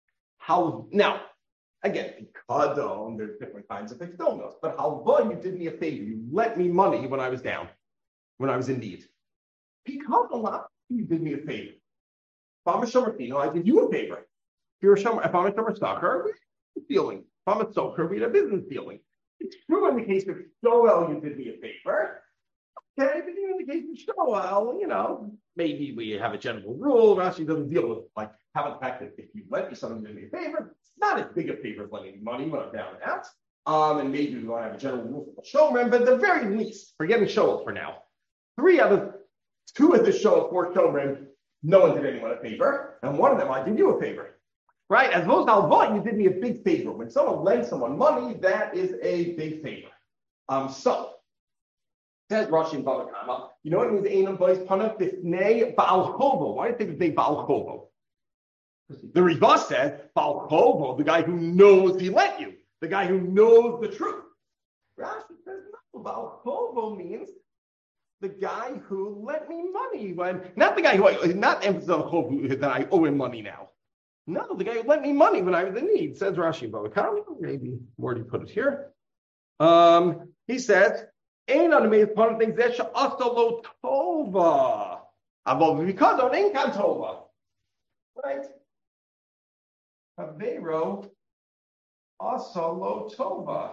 Now, again, Pikadon, there's different kinds of Pikdonos, but Halva, you did me a favor. You lent me money when I was down, when I was in need. Pikadon, you did me a favor. If I'm a Shomer, I did you a favor. If I'm a Shomer Stalker, we have a dealing. If I'm a Soker, we had a business dealing. It's true in the case of Shoel, you did me a favor. Okay, but even in the case of Shoel, maybe we have a general rule. Rashi doesn't deal with like how the fact that if you lend me something to do me a favor, it's not as big a favor as lending me money when I'm down and out. And maybe we want to have a general rule for Shomer, but at the very least, forgetting Shoel for now. 2 of the Shoel, 4 Shomer, no one did anyone a favor, and one of them I did you a favor. Right? As opposed to Alvah, you did me a big favor. When someone lends someone money, that is a big favor. So says Rashi in Bava Kama, you know what it means? Einam bois panaf b'fnei Baal Chovo. Why do you think it's Baal Chovo? The Rebbe said Baal Chovo, the guy who knows he lent you, the guy who knows the truth. Rashi says no. Baal Chovo means the guy who lent me money not the guy who not emphasis on Chovu that I owe him money now. No, the guy who lent me money when I was in need. Says Rashi in Bava Kama. Maybe Morty put it here. He says. Ain't on the main part of things that asalo tova. Above because on ain't tova. Right? Avero asalo tova.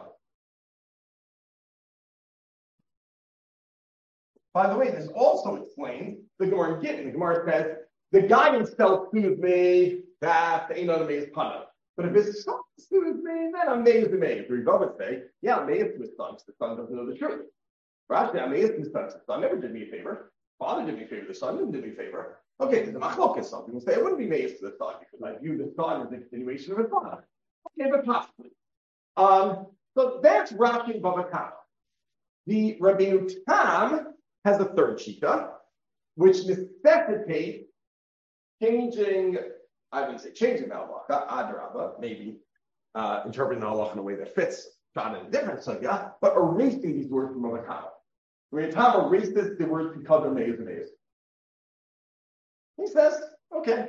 By the way, this also explains the Gemara in Gittin. The Gemara says the guy himself soothes me that ain't on the main part. But if his son soothes me, then I'm made to me. The Rebbe would say, yeah, I'm made to his son, because the son doesn't know the truth. Rashi, I'm made to his son. The son never did me a favor. Father did me a favor. The son didn't do me a favor. Okay, there's a machlokes. Some people say it wouldn't be made to the son because I view the son as a continuation of his father. Okay, but possibly. So that's Rashi and Bava Kama. The Rabbeinu Tam has a third shita. which necessitate changing, I wouldn't say changing the halacha, adrabah, maybe interpreting the halacha in a way that fits God in a different sugya, but erasing these words from the Tanakh. When Tom erases the words because they're meiz and meiz. He says, okay.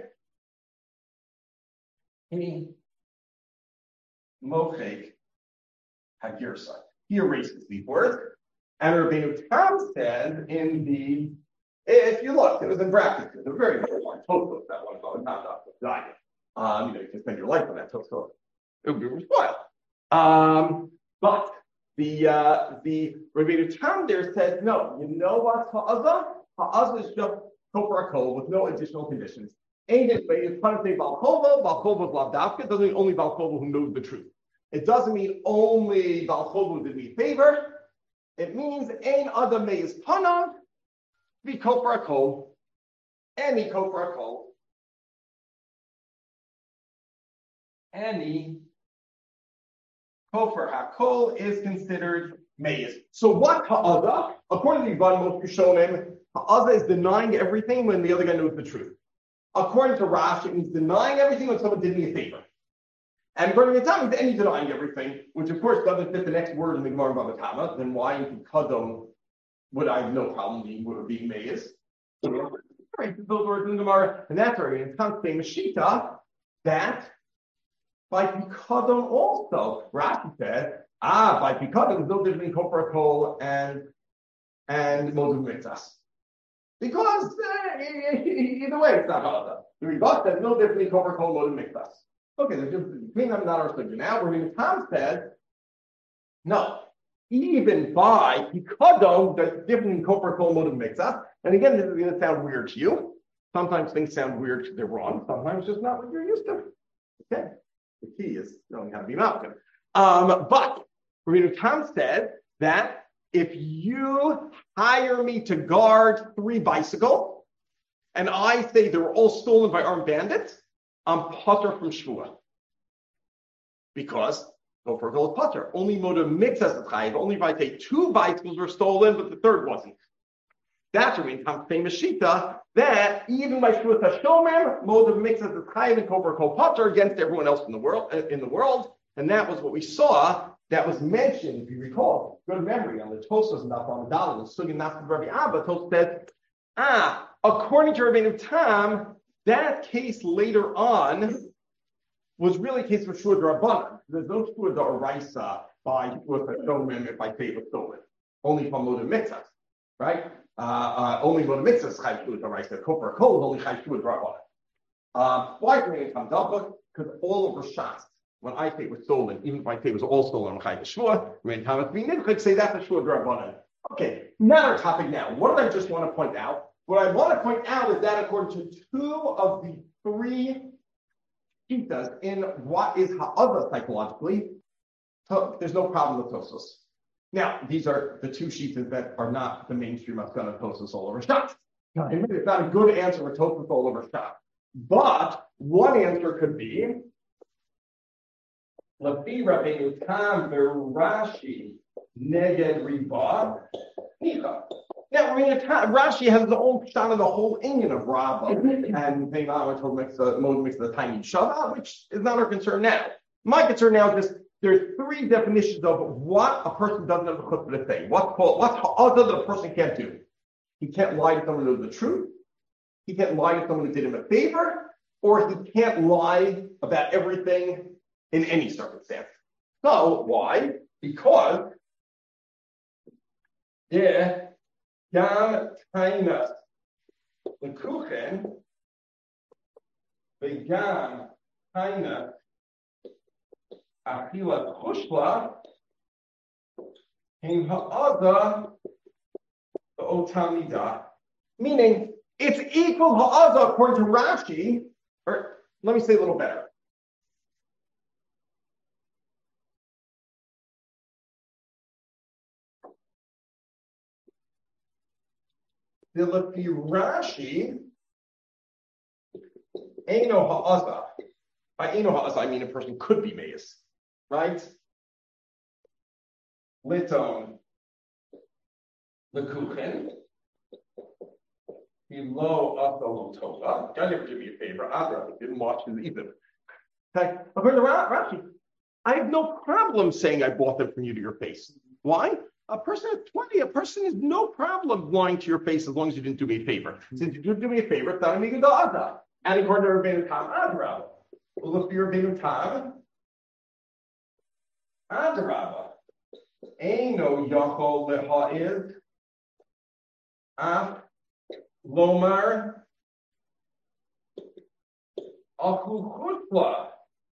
He mochek hagirsa. He erases these words. And Rabbeinu Tam said in the, if you look, it was in brackets. It was a very good one. Tosfos, that one about not dying. You can spend your life on that Tosfos. It would be worthwhile. But the Rabbeinu Tam there said, no, you know what? Ha'azah is just kofar kol with no additional conditions. Ain't it? But it's trying to say balchova is lavdafka. It doesn't mean only balchova who knows the truth. It doesn't mean only balchova did me favor. It means ein adam meiz panav vi kofar kol, any kofar kol, any kofar hakol is considered meiz. So what ha'azah? According to the Yibban, most Rishonim, ha'azah is denying everything when the other guy knows the truth. According to Rashi, it means denying everything when someone did me a favor. And according to Tam, it's any denying everything, which of course doesn't fit the next word in the Gemara Bava Kama. Then why in Kadom would I have no problem being meiz? Right, those words in the Gemara, and that's right. It's Tam's famous shita that by Pikadon also, Rashi said, by Pikadon, there's no difference between Kofar Kol and Moed Mitzvahs. Because either way, it's not Halacha. The Rebbe says no difference between Kofar Kol and Moed Mitzvahs. Okay, the difference between them is not our subject. Now, Rabbeinu Tam said, no, even by Pikadon, there's difference between Kofar Kol and Moed Mitzvahs. And again, this is going to sound weird to you. Sometimes things sound weird because they're wrong. Sometimes just not what you're used to. Okay. The key is knowing how to be malkin. But Rabbeinu Tam said that if you hire me to guard 3 bicycles, and I say they were all stolen by armed bandits, I'm putter from shvua. Because Kofar Kol is putter. Only Moed Mitzvahs is chayiv. Only if I say 2 bicycles were stolen, but the 3rd wasn't. That's Rabbeinu Tam's famous shita that even by Shvuas HaShomer, Moed Mitzvahs is chayiv and Kofar Kol putter against everyone else in the world. And that was what we saw. That was mentioned, if you recall, good memory on the Tosfos and Daf Ramadal and the Sugya Nafta Rabbi Abba. Tosfos said, according to Rabbeinu Tam, that case later on was really a case of Shua D'Rabbanan. There's no Shua D'Oraisa by Shvuas HaShomer if I say it was stolen. Only from Moed Mitzvahs, right? Only Moed Mitzvahs Chai Shua D'Oraisa. Kofar Kol is only Chai Shua D'Rabbanan. Why is Rabbeinu Tam Dabba? Because all of Rashas, when I say it was stolen, even if I say it was all stolen on Chai Shua, Rabbeinu Tam could say that's a Shua D'Rabbanan. Okay, not our topic now. What did I just want to point out? What I want to point out is that according to 2 of the 3 shitas in what is ha'azah psychologically, there's no problem with Tosfos. Now, these are the 2 shitas that are not the mainstream Maskana of Tosfos all over shot. It's not a good answer for Tosfos all over shot. But one answer could be Lafi Rabbeinu Tam Rashi Neged Riba Nicha. Now, Rashi has the own shot of the whole Indian of Rabbah and Moed makes the tiny Shavah, which is not our concern now. My concern now is there's 3 definitions of what a person doesn't have the chutzpah to say. What's ha'azah that a person can't do. He can't lie to someone who knows the truth. He can't lie to someone who did him a favor, or he can't lie about everything in any circumstance. So why? Because Gam Tainus Lekuchen Begam Tainus Achila Chushla Hein Ha'azah Otamida. Meaning it's equal ha'azah according to Rashi, or let me say a little better. The Rashi, Eino ha'azah. By Eino ha'azah, I mean a person could be meiz, right? Liton lekuchen Below up the low Torah. God never did me a favor. Adra didn't watch his either. Okay, according to Rashi, I have no problem saying I bought them from you to your face. Why? A person has plenty. A person has no problem lying to your face as long as you didn't do me a favor. Since you didn't do me a favor, it's not a migud Adra. And according to Rabbeinu Tam, Adra. We'll look for Rabbeinu Tam. Adrabah. Eino yachol leha'id. Af lomar. Aku chutla.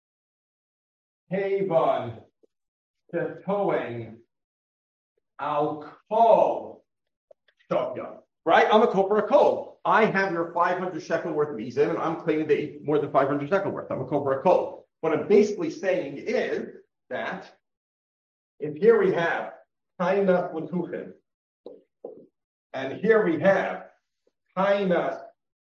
Havan. Tetoeng. Al kol. Shokya. Right? I'm a kol for a kol. I have your 500 shekel worth of izim, and I'm claiming they eat more than 500 shekel worth. I'm a kol for a kol. What I'm basically saying is that if here we have Tainat L'Kuchen, and here we have Tainat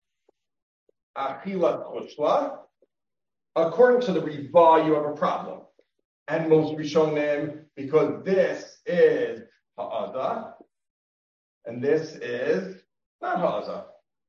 Achila Choshla, according to the Riva, you have a problem. And most Rishonim, because this is Ha'adah, and this is not Ha'adah.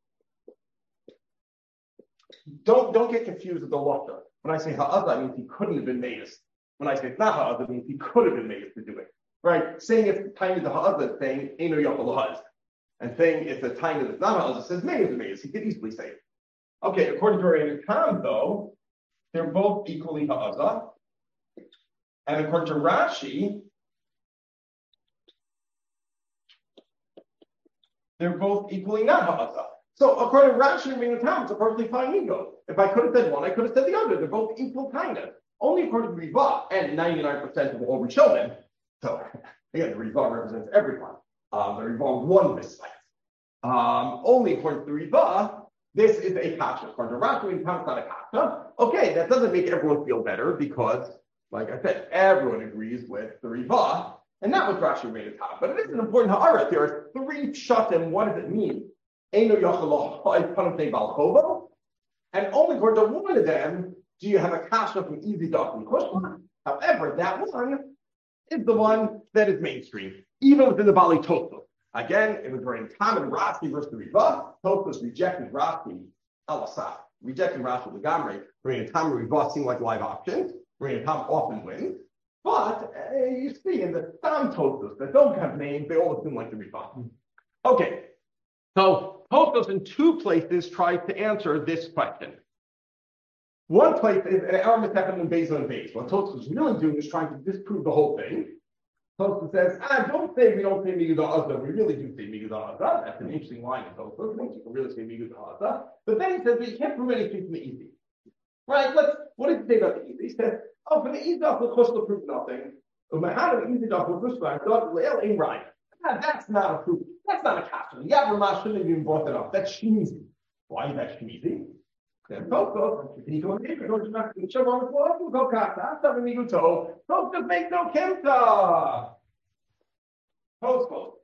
Don't get confused with the Lachta. When I say Ha'adah, it means he couldn't have been made. When I say it's not Ha'adah, it means he could have been made to do it. Right? Saying it's tiny the Ha'adah, saying Eino Yachol Lahaz. And saying it's a tiny that's not Ha'adah, says Meis. He could easily say it. Okay, according to Rabbeinu Tam, though, they're both equally Ha'adah. And according to Rashi, they're both equally not Ha'adah. So according to Rashi and Rabbeinu Tam, it's a perfectly fine ego. If I could have said one, I could have said the other. They're both equal kind of. Only according to Riva and 99% of all Rishonim. So again, the Riva represents everyone. The Riva won this fight. Only according to Riva, this is a kasha. According to Rashi, it's not a kasha. Okay, that doesn't make everyone feel better because, like I said, everyone agrees with the Riva, and that was Rashi made it top. But it is an important ha'aret. There are three pshatim. What does it mean? Eino yachol leha'id bal chovo, and only according to one of them do you have a kasha from easy dog and kushma. However, that one is the one that is mainstream, even within the Bali Tosfos. Again, it was during Tam and Rashi versus the Riva. Tosfos rejected Rashi, Alasaf, rejecting Rashi Lagamri. During Tam and Riva seem like live options. During Tam often wins. But you see, in the Tam Tosfos that don't have names, they all assume like the Riva. Okay, so Tosfos in two places tries to answer this question. One place is Aram and Beis on Beis. What Tosfos is really doing is trying to disprove the whole thing. Tosfos says, don't say we don't say Migud Ha'azah. We really do say Migud Ha'azah. That's an interesting line in Tosfos. You can really say Migud Ha'azah. But then he says, but you can't prove anything from the easy. Right? What did he say about the easy? He said, for the easy daf, the Choshla proved nothing. That's not a proof. That's not a kasha. The Yavramash shouldn't have even brought that up. That's shmizi. Why is that shmizi? Then Tosfos make no kimta. Tosfos.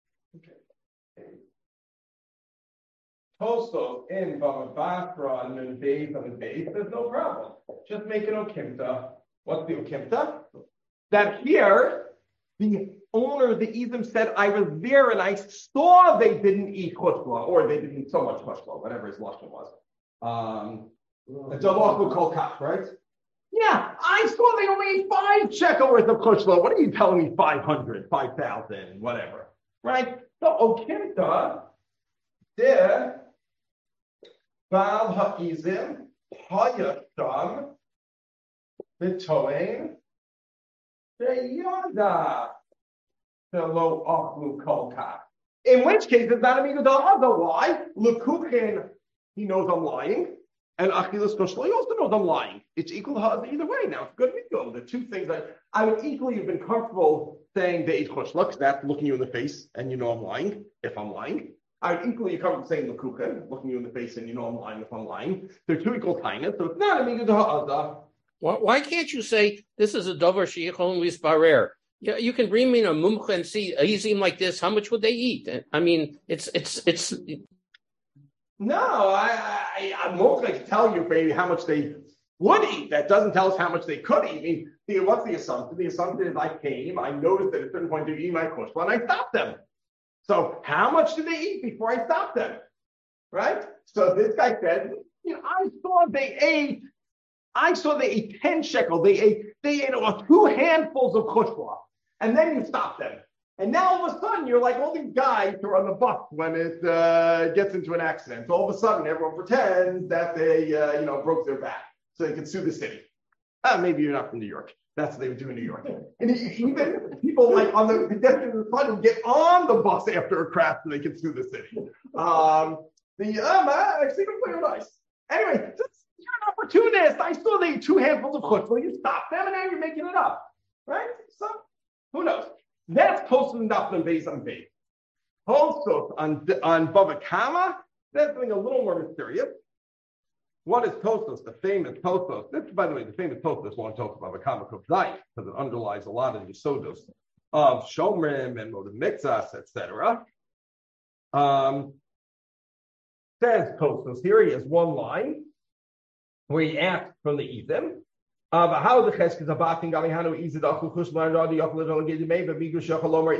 Tosfos in Bava Basra and then Beis on the base, there's no problem. Just make it okimta. What's the okimta? That here, the owner of the Izim said, I was there and I saw they didn't eat chutzpah, or they didn't eat so much chutzpah, whatever his lashon was. It's a lawful kol kach, right? Yeah, I saw they only ate 5 shekel worth of chutzpah. What are you telling me? 500, 5,000, whatever, right? So okimta, there. Baal ha'izim, ha'yasham, v'toein, ve'yada, v'lo achlu kol kach. In which case, it's not a migud ha'azah. Why? L'kuchen, he knows I'm lying, and achilas koshlo, he also knows I'm lying. It's equal ha'azah either way. Now, it's good bingo. The two things I would equally have been comfortable saying they eat koshlo, because that's looking you in the face, and you know I'm lying, if I'm lying. I would equally come saying the kuchen, looking you in the face, and you know I'm lying if I'm lying. They're two equal kindness, so it's not a migud ha'azah. Why can't you say this is a davar sheyichon lisbarer? Yeah, you can bring me in a mumcha and see a yizim like this. How much would they eat? I mean, it's. No, I'm more going to tell you, baby, how much they would eat. That doesn't tell us how much they could eat. I mean, what's the assumption? The assumption is I came, I noticed at a certain point they're eating my kushba, and I stopped them. So how much did they eat before I stopped them? right? So this guy said, I saw they ate 10 shekel. They ate 2 handfuls of chushla. And then you stop them. And now all of a sudden you're like all these guys who are on the bus when it gets into an accident. So all of a sudden everyone pretends that they broke their back so they can sue the city. Maybe you're not from New York. That's what they would do in New York. And even people like on the pedestrians in the front would get on the bus after a crash so they can sue the city. Actually, very nice. Anyway, you're an opportunist. I saw they ate 2 handfuls of chutzpah. You stop them, and now you're making it up, right? So who knows? That's Tosfos and Dafnim Beis on Beis. Tosfos on Bava Kama. That's something a little more mysterious. What is Tosfos? The famous Tosfos. This, by the way, the famous Tosfos one talks about Bava Kama Kufzai because it underlies a lot of the Yisodos of Shomrim and Moed Mitzvahs, etc. Says Tosfos here, he has one line where he asks from the Izim, how the Cheskes Abatim Galihanu Izid Achu Chushman Radi Yachal Delegated May, but Migu Shachalomer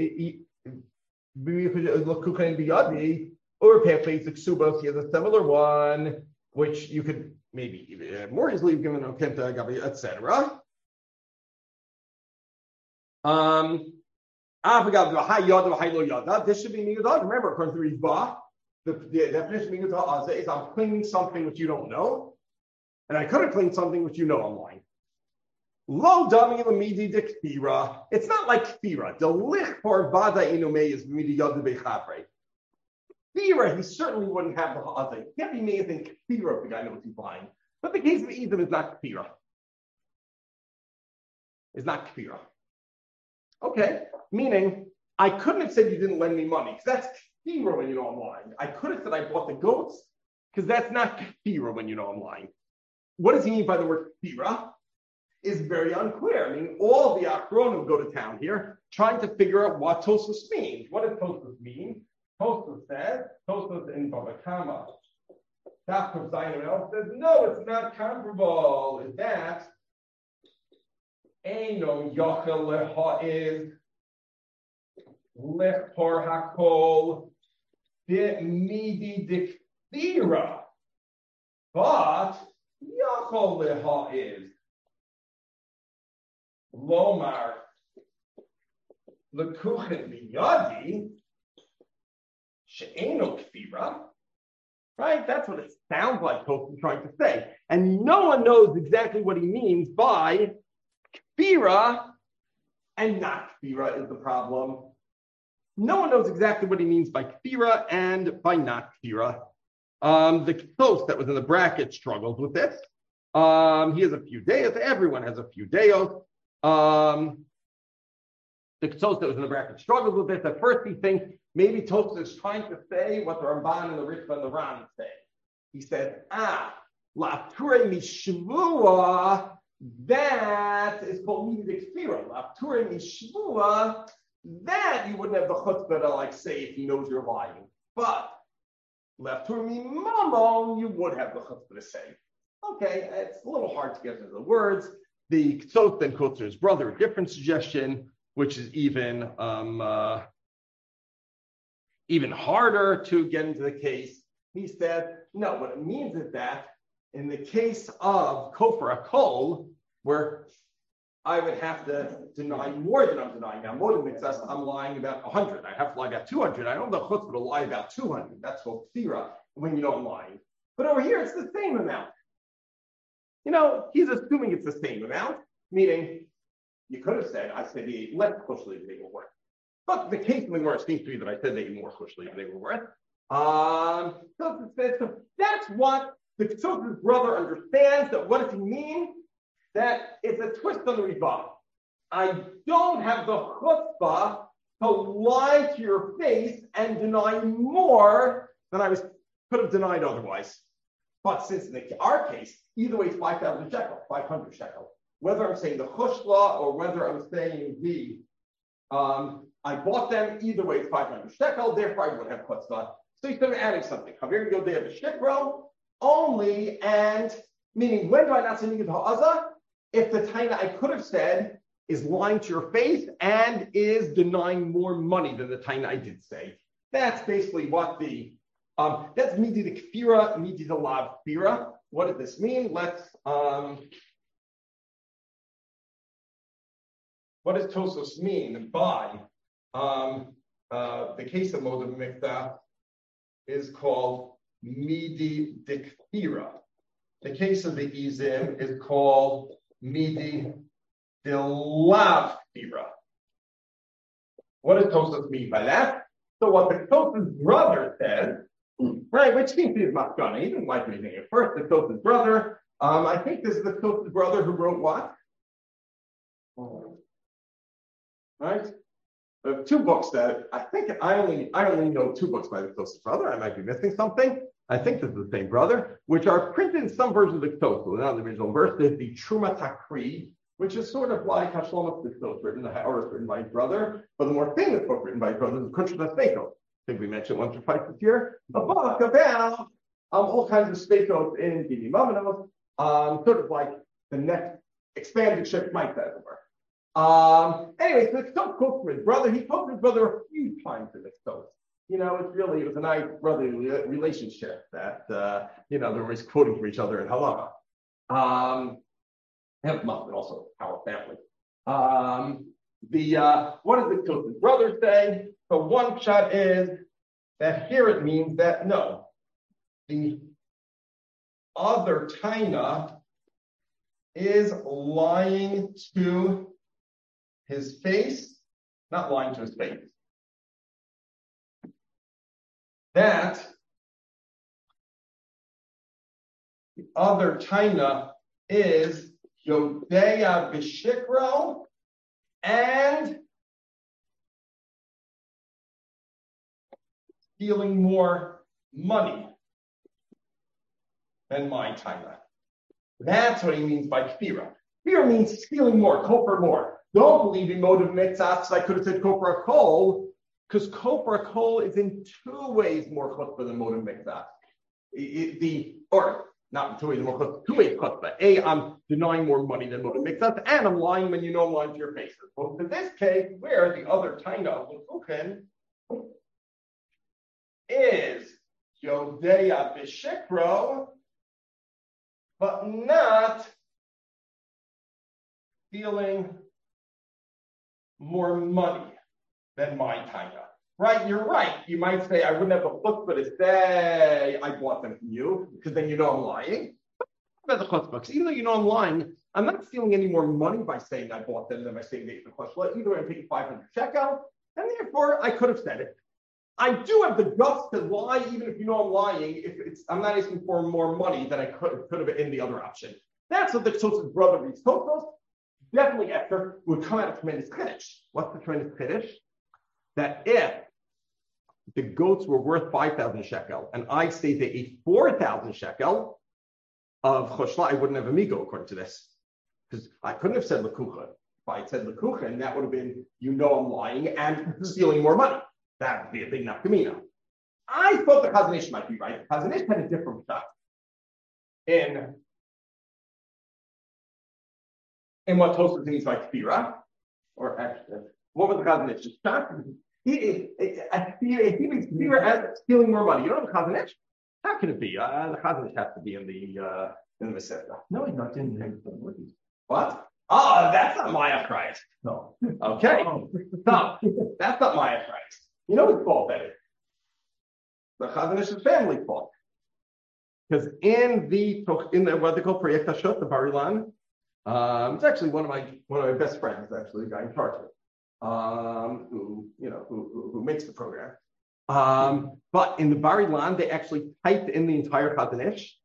Lokuchen Biyadi, or Pepe Subos, he has a similar one, which you could maybe more easily give an Okenta Gabi, etc. This should be Migudad. Remember, according to Rizbah, the definition of Migudad is I'm claiming something which you don't know. And I could have claimed something which you know I'm lying. Lo dami lamidi de kfira. It's not like kfira. The lich for vada inume is midi yad bechafre. Kfira, he certainly wouldn't have the ha'azah. He can't be made in kfira if the guy knows he's lying. But the case of Edom is not kfira. It's not kfira. Okay, meaning I couldn't have said you didn't lend me money because that's kfira when you know I'm lying. I could have said I bought the goats because that's not kfira when you know I'm lying. What does he mean by the word kfira? Is very unclear. I mean, all the Achronim go to town here trying to figure out what Tosfos means. What does Tosfos mean? Tosfos says, Tosfos in Bava Kama, Daf Zayin says, no, it's not comparable. Is that Eino Yochel Leha'iz Lechor Hakol Midi Dikthira, but Yochel Leha'iz Lomar Lekuchen Biyadi She'eno Kfira. Right? That's what it sounds like Tosfos trying to say. And no one knows exactly what he means by Kfira and not Kfira is the problem. No one knows exactly what he means by Kfira and by not Kfira. The Ketsos that was in the bracket struggles with this. He has a few deos. Everyone has a few deos. The Ketsos that was in the bracket struggles with this. At first he thinks maybe Tosfos is trying to say what the Ramban and the Ritva and the Ran say. He said, La Ture Mishvua, that is called Midik Kfira. La Ture Mishvua, that you wouldn't have the chutzpah to like say if he knows you're lying. But La Ture Mimamon, you would have the chutzpah to say. Okay, it's a little hard to get into the words. The Ketsos then quotes his brother a different suggestion, which is even harder to get into the case. He said, no, what it means is that in the case of Kofar Akol, where I would have to deny more than I'm denying now. More than makes us, I'm lying about 100. I have to lie about 200. I don't have the chutzpah to lie about 200. That's called Kfira, when you know I'm lying. But over here, it's the same amount. You know, he's assuming it's the same amount, meaning you could have said, I said he ate less chushli than they were worth. But the case of the Gemara seems to be that I said they ate more chushli than they were worth. So that's what the Ketsos' brother understands. That what does he mean? That it's a twist on the Rizbah. I don't have the chutzpah to lie to your face and deny more than I could have denied otherwise. But since in our case, either way it's 5,000 shekel, 500 shekel. Whether I'm saying the chushla or whether I'm saying the I bought them, either way it's 500 shekel, therefore I would have chutzpah. So he started adding something. Havir go there the shikro only, and meaning when do I not say nigud ha'azah? If the taina I could have said is lying to your face and is denying more money than the taina I did say. That's basically what the That's midi the kfira, midi the lav kfira. What does this mean? What does Tosos mean by the case of modav mikdash is called midi de kfira. The case of the izim is called midi de lav kfira. What does Tosos mean by that? So what the Tosos brother said, right, which seems to be Maskana. He didn't like anything at first. The Tosos brother, I think this is the Tosos brother who wrote what? Right? There are two books that I think I only know two books by the Tosos brother. I might be missing something. I think this is the same brother, which are printed in some versions of the Tosos. Not the original verse. There's the Truma Takri, which is sort of like Hashlomas B'Tzos, written by his brother. But the more famous book written by his brother is Kunshas Speikos. I think we mentioned once or twice this year. A book about all kinds of Speikos in Dini Mamanos, sort of like the next expanded Shek Mike, as it were. Anyway, so it's so close to his brother. He told his brother a few times in this post. It was a nice brotherly relationship that, they were always quoting for each other in halacha. And also our family. What does the Tosos brother say? So one shot is that here it means that no, the other taina is lying to his face, not lying to his face. That the other taina is Yodeya B'Shikro and stealing more money than my taina. That's what he means by kfira. Kfira means stealing more, koper more. Don't believe in modav mikdash. I could have said koper kol, because koper kol is in two ways more chutzpah than modav mikdash. Not in two ways more chutzpah, two ways chutzpah. A, I'm denying more money than modav mikdash, and I'm lying when you know I'm lying to your face. Well, in this case, where the other taina of Lukuchen is Yodeya B'Shikro, but not stealing more money than my taina. Right? You're right. You might say, I wouldn't have the chutzpah to say I bought them from you, because then you know I'm lying. But the chutzpah, because even though you know I'm lying, I'm not stealing any more money by saying I bought them than by saying they the chutzpah. Either I'm taking 500 shekel, and therefore I could have said it. I do have the guts to lie, even if you know I'm lying. I'm not asking for more money than I could have in the other option. That's what the Tosos brother reads. Tosos definitely after would come out of tremendous chiddush. What's the tremendous chiddush? That if the goats were worth 5,000 shekel and I say they ate 4,000 shekel of choshla, I wouldn't have a migo according to this, because I couldn't have said lekucha. If I had said lekucha, and that would have been I'm lying and stealing more money. That would be a big nafkamina. I thought the Chazon Ish might be right. Chazon Ish had a different shot in what Tosos means by kfira, or actually, what was the Chazon Ish? He means kfira as stealing more money. You don't have the Chazon Ish? How can it be? The Chazon Ish has to be in the Masechta. No, he's not in the What? Oh, that's not my Christ. No. Okay. No, that's not my Christ. You know whose fault that is? The Chazon Ish's family's fault. Because in the what they call Project Hashut, the Bar Ilan, it's actually one of my best friends, actually, the guy in charge of it, who makes the program. But in the Bar Ilan, they actually typed in the entire Chazon Ish.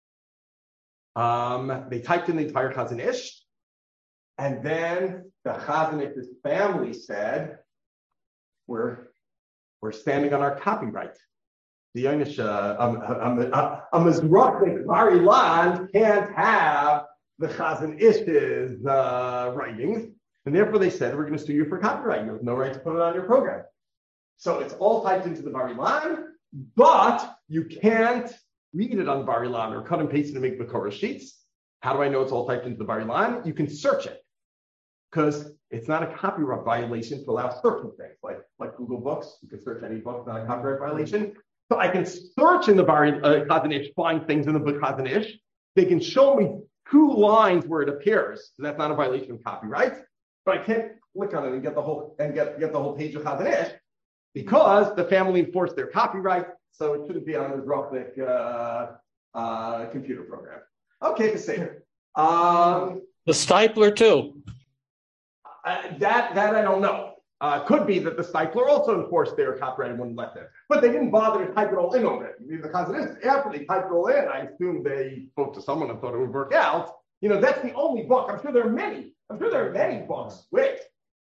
They typed in the entire Chazon Ish, and then the Chazon Ish's family said, We're standing on our copyright. The Yonish, a Mizrachnik Bar Ilan can't have the Chazon Ish's writings, and therefore they said, we're going to sue you for copyright. You have no right to put it on your program. So it's all typed into the Bar Ilan, but you can't read it on the Bar Ilan or cut and paste it and make Makora sheets. How do I know it's all typed into the Bar Ilan? You can search it, because it's not a copyright violation to allow certain things, like Google Books. You can search any book, not a copyright violation. So I can search in the Bari Chazon Ish, find things in the book Chazon Ish. They can show me 2 lines where it appears. So that's not a violation of copyright. But I can't click on it and get the whole page of Chazon Ish because the family enforced their copyright. So it shouldn't be on this Rothic computer program. Okay, to say the Stipler too. That I don't know. Could be that the Stipler also enforced their copyright and wouldn't let them. But they didn't bother to type it all in already. The Chazon Ish, after they typed it all in, I assume they spoke to someone and thought it would work out. That's the only book. I'm sure there are many books with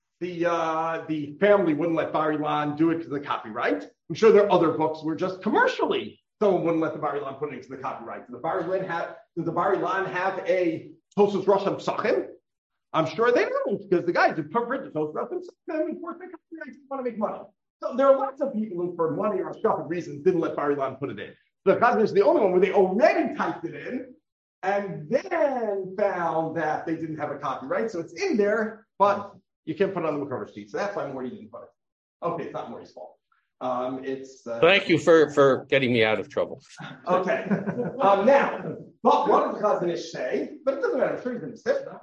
the family wouldn't let Bar-Ilan do it because of the copyright. I'm sure there are other books where just commercially someone wouldn't let the Bar-Ilan put it into the copyright. Does the Bar-Ilan have a Tosos Rosh Psachim? I'm sure they don't, because the guys who printed Tosos Rosh Psachim enforce their copyright want to make money. So there are lots of people who, for money or stupid reasons, didn't let Bar-Ilan put it in. The Chazon is the only one where they already typed it in and then found that they didn't have a copyright. So it's in there, but you can't put it on the cover sheet. So that's why Morty didn't put it. Okay, it's not Morty's fault. Thank you for getting me out of trouble. Okay. Now, but what does the Chazon Ish say? But it doesn't matter. I'm sure he's going to say that.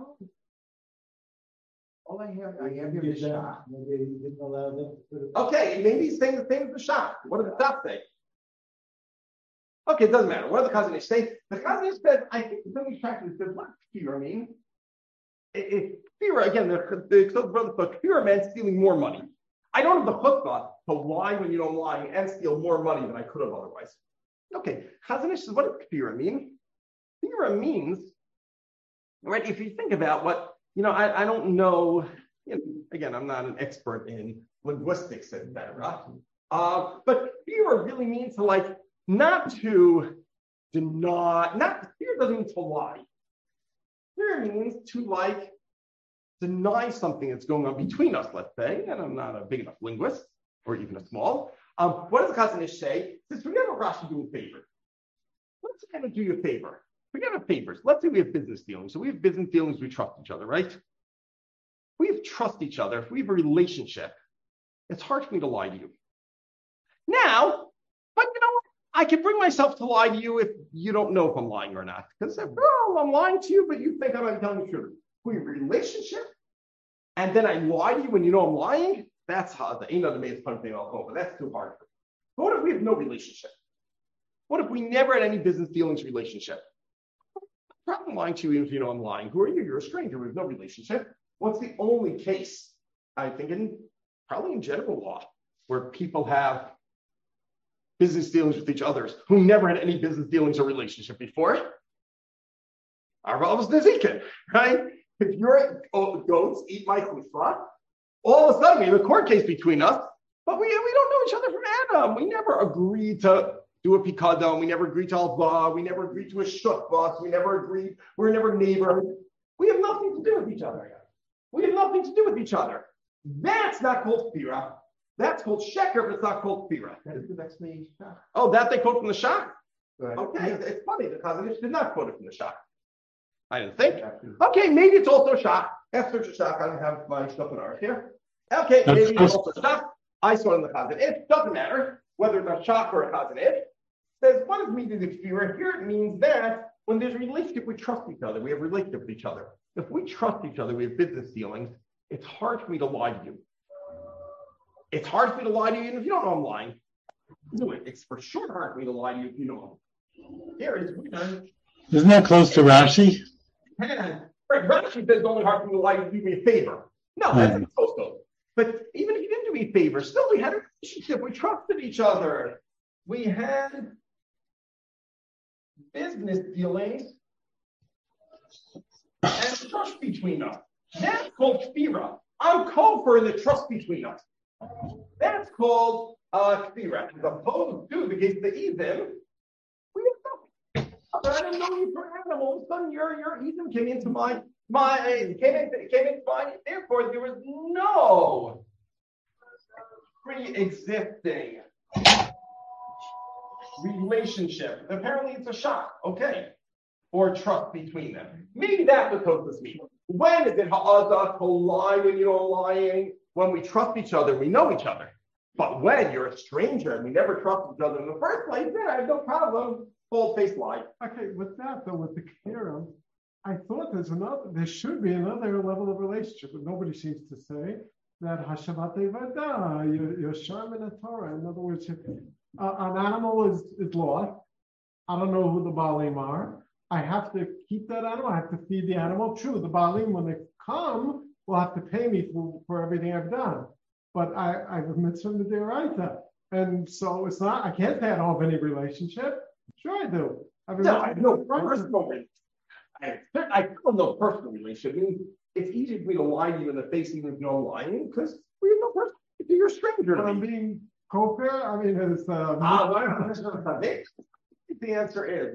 All I have here is shah. Maybe he didn't allow them to. Okay, maybe he's saying the same as the shah. What does the shah say? Okay, it doesn't matter. What does the Chazon Ish say? The Chazon Ish says, I think the thing says, what does kfira mean? Kfira, again, the brother thought kfira meant stealing more money. I don't have the chutzpah to lie when you don't lie and steal more money than I could have otherwise. Okay, Chazon Ish says, what does kfira mean? Kfira means, right, if you think about what, I don't know, again, I'm not an expert in linguistics, etc. But kfira really means to not to deny, kfira doesn't mean to lie. Kfira means to deny something that's going on between us, let's say, and I'm not a big enough linguist, or even a small. What does the Chazon Ish say? It says, forget about Rashi doing favors. Let's kind of do you a favor. Forget about favors. Let's say we have business dealings. So we have business dealings, we trust each other, right? We have trust each other. If we have a relationship, it's hard for me to lie to you. Now, but you know what? I can bring myself to lie to you if you don't know if I'm lying or not. Because I'm lying to you, but you think I'm not telling the truth. We have a relationship, and then I lie to you when you know I'm lying. That's how the ain't other man's punching all over. That's too hard for me. But what if we have no relationship? What if we never had any business dealings relationship? I'm probably lying to you even if you know I'm lying. Who are you? You're a stranger. We have no relationship. What's the only case, I think, probably in general law, where people have business dealings with each other who never had any business dealings or relationship before? Arba was Nezikin, right? If your goats eat my chutzpah, all of a sudden we have a court case between us, but we don't know each other from Adam. We never agreed to do a pikadon. We never agreed to alba. We never agreed to a shutbas. We never agreed. We're never neighbors. We have nothing to do with each other. We have nothing to do with each other. That's not called kfira. That's called sheker, but it's not called kfira. That is the next name. Oh, that they quote from the Shach? Right. Okay, it's funny. The Chazon Ish did not quote it from the Shach. I didn't think. Okay, maybe it's also Shach. After Shach, I don't have my stuff in ours here. Okay, maybe it's also Shach. I saw it in the Chazon Ish. Doesn't matter whether it's a Shach or a Chazon Ish. Says, what does mean to the kfira? Here it means that when there's a relationship, we trust each other. We have a relationship with each other. If we trust each other, we have business dealings. It's hard for me to lie to you. It's hard for me to lie to you, even if you don't know I'm lying. Do it. It's for sure hard for me to lie to you if you know. Here it is. Isn't that close to Rashi? Rashi says it's only hard for me to lie to you, do me a favor. No, that's not supposed to. But even if you didn't do me a favor, still we had a relationship. We trusted each other. We had business dealings and trust between us. That's called kfira. I'm kofar in the trust between us. That's called kfira. As opposed to the case of the Edom, we have nothing. I didn't know you for Adam. All of a sudden, your Edom came into my therefore there was no pre-existing relationship. Apparently, it's a shock. Okay, or trust between them. Maybe that's what Tosfos means. When is it ha'azah to lie when you know lying? When we trust each other, we know each other. But when you're a stranger and we never trust each other in the first place, then I have no problem. Bold-faced lie. Okay, with that though, with the Karen, I thought there should be another level of relationship, but nobody seems to say that Hashavat Evada, your Sharm in the Torah. In other words, an animal is lost. I don't know who the Baalim are. I have to keep that animal. I have to feed the animal. True, the Baalim, when they come, will have to pay me for everything I've done. But I have a mitzvah to deraita. And so it's not, I can't pay off any relationship. Sure I do. I have no personal relationship. I have no personal relationship. I mean, it's easy for me to lie to you in the face even if you're lying because we have no personal. You're a stranger to me. I'm being kofar. I mean, it's the answer is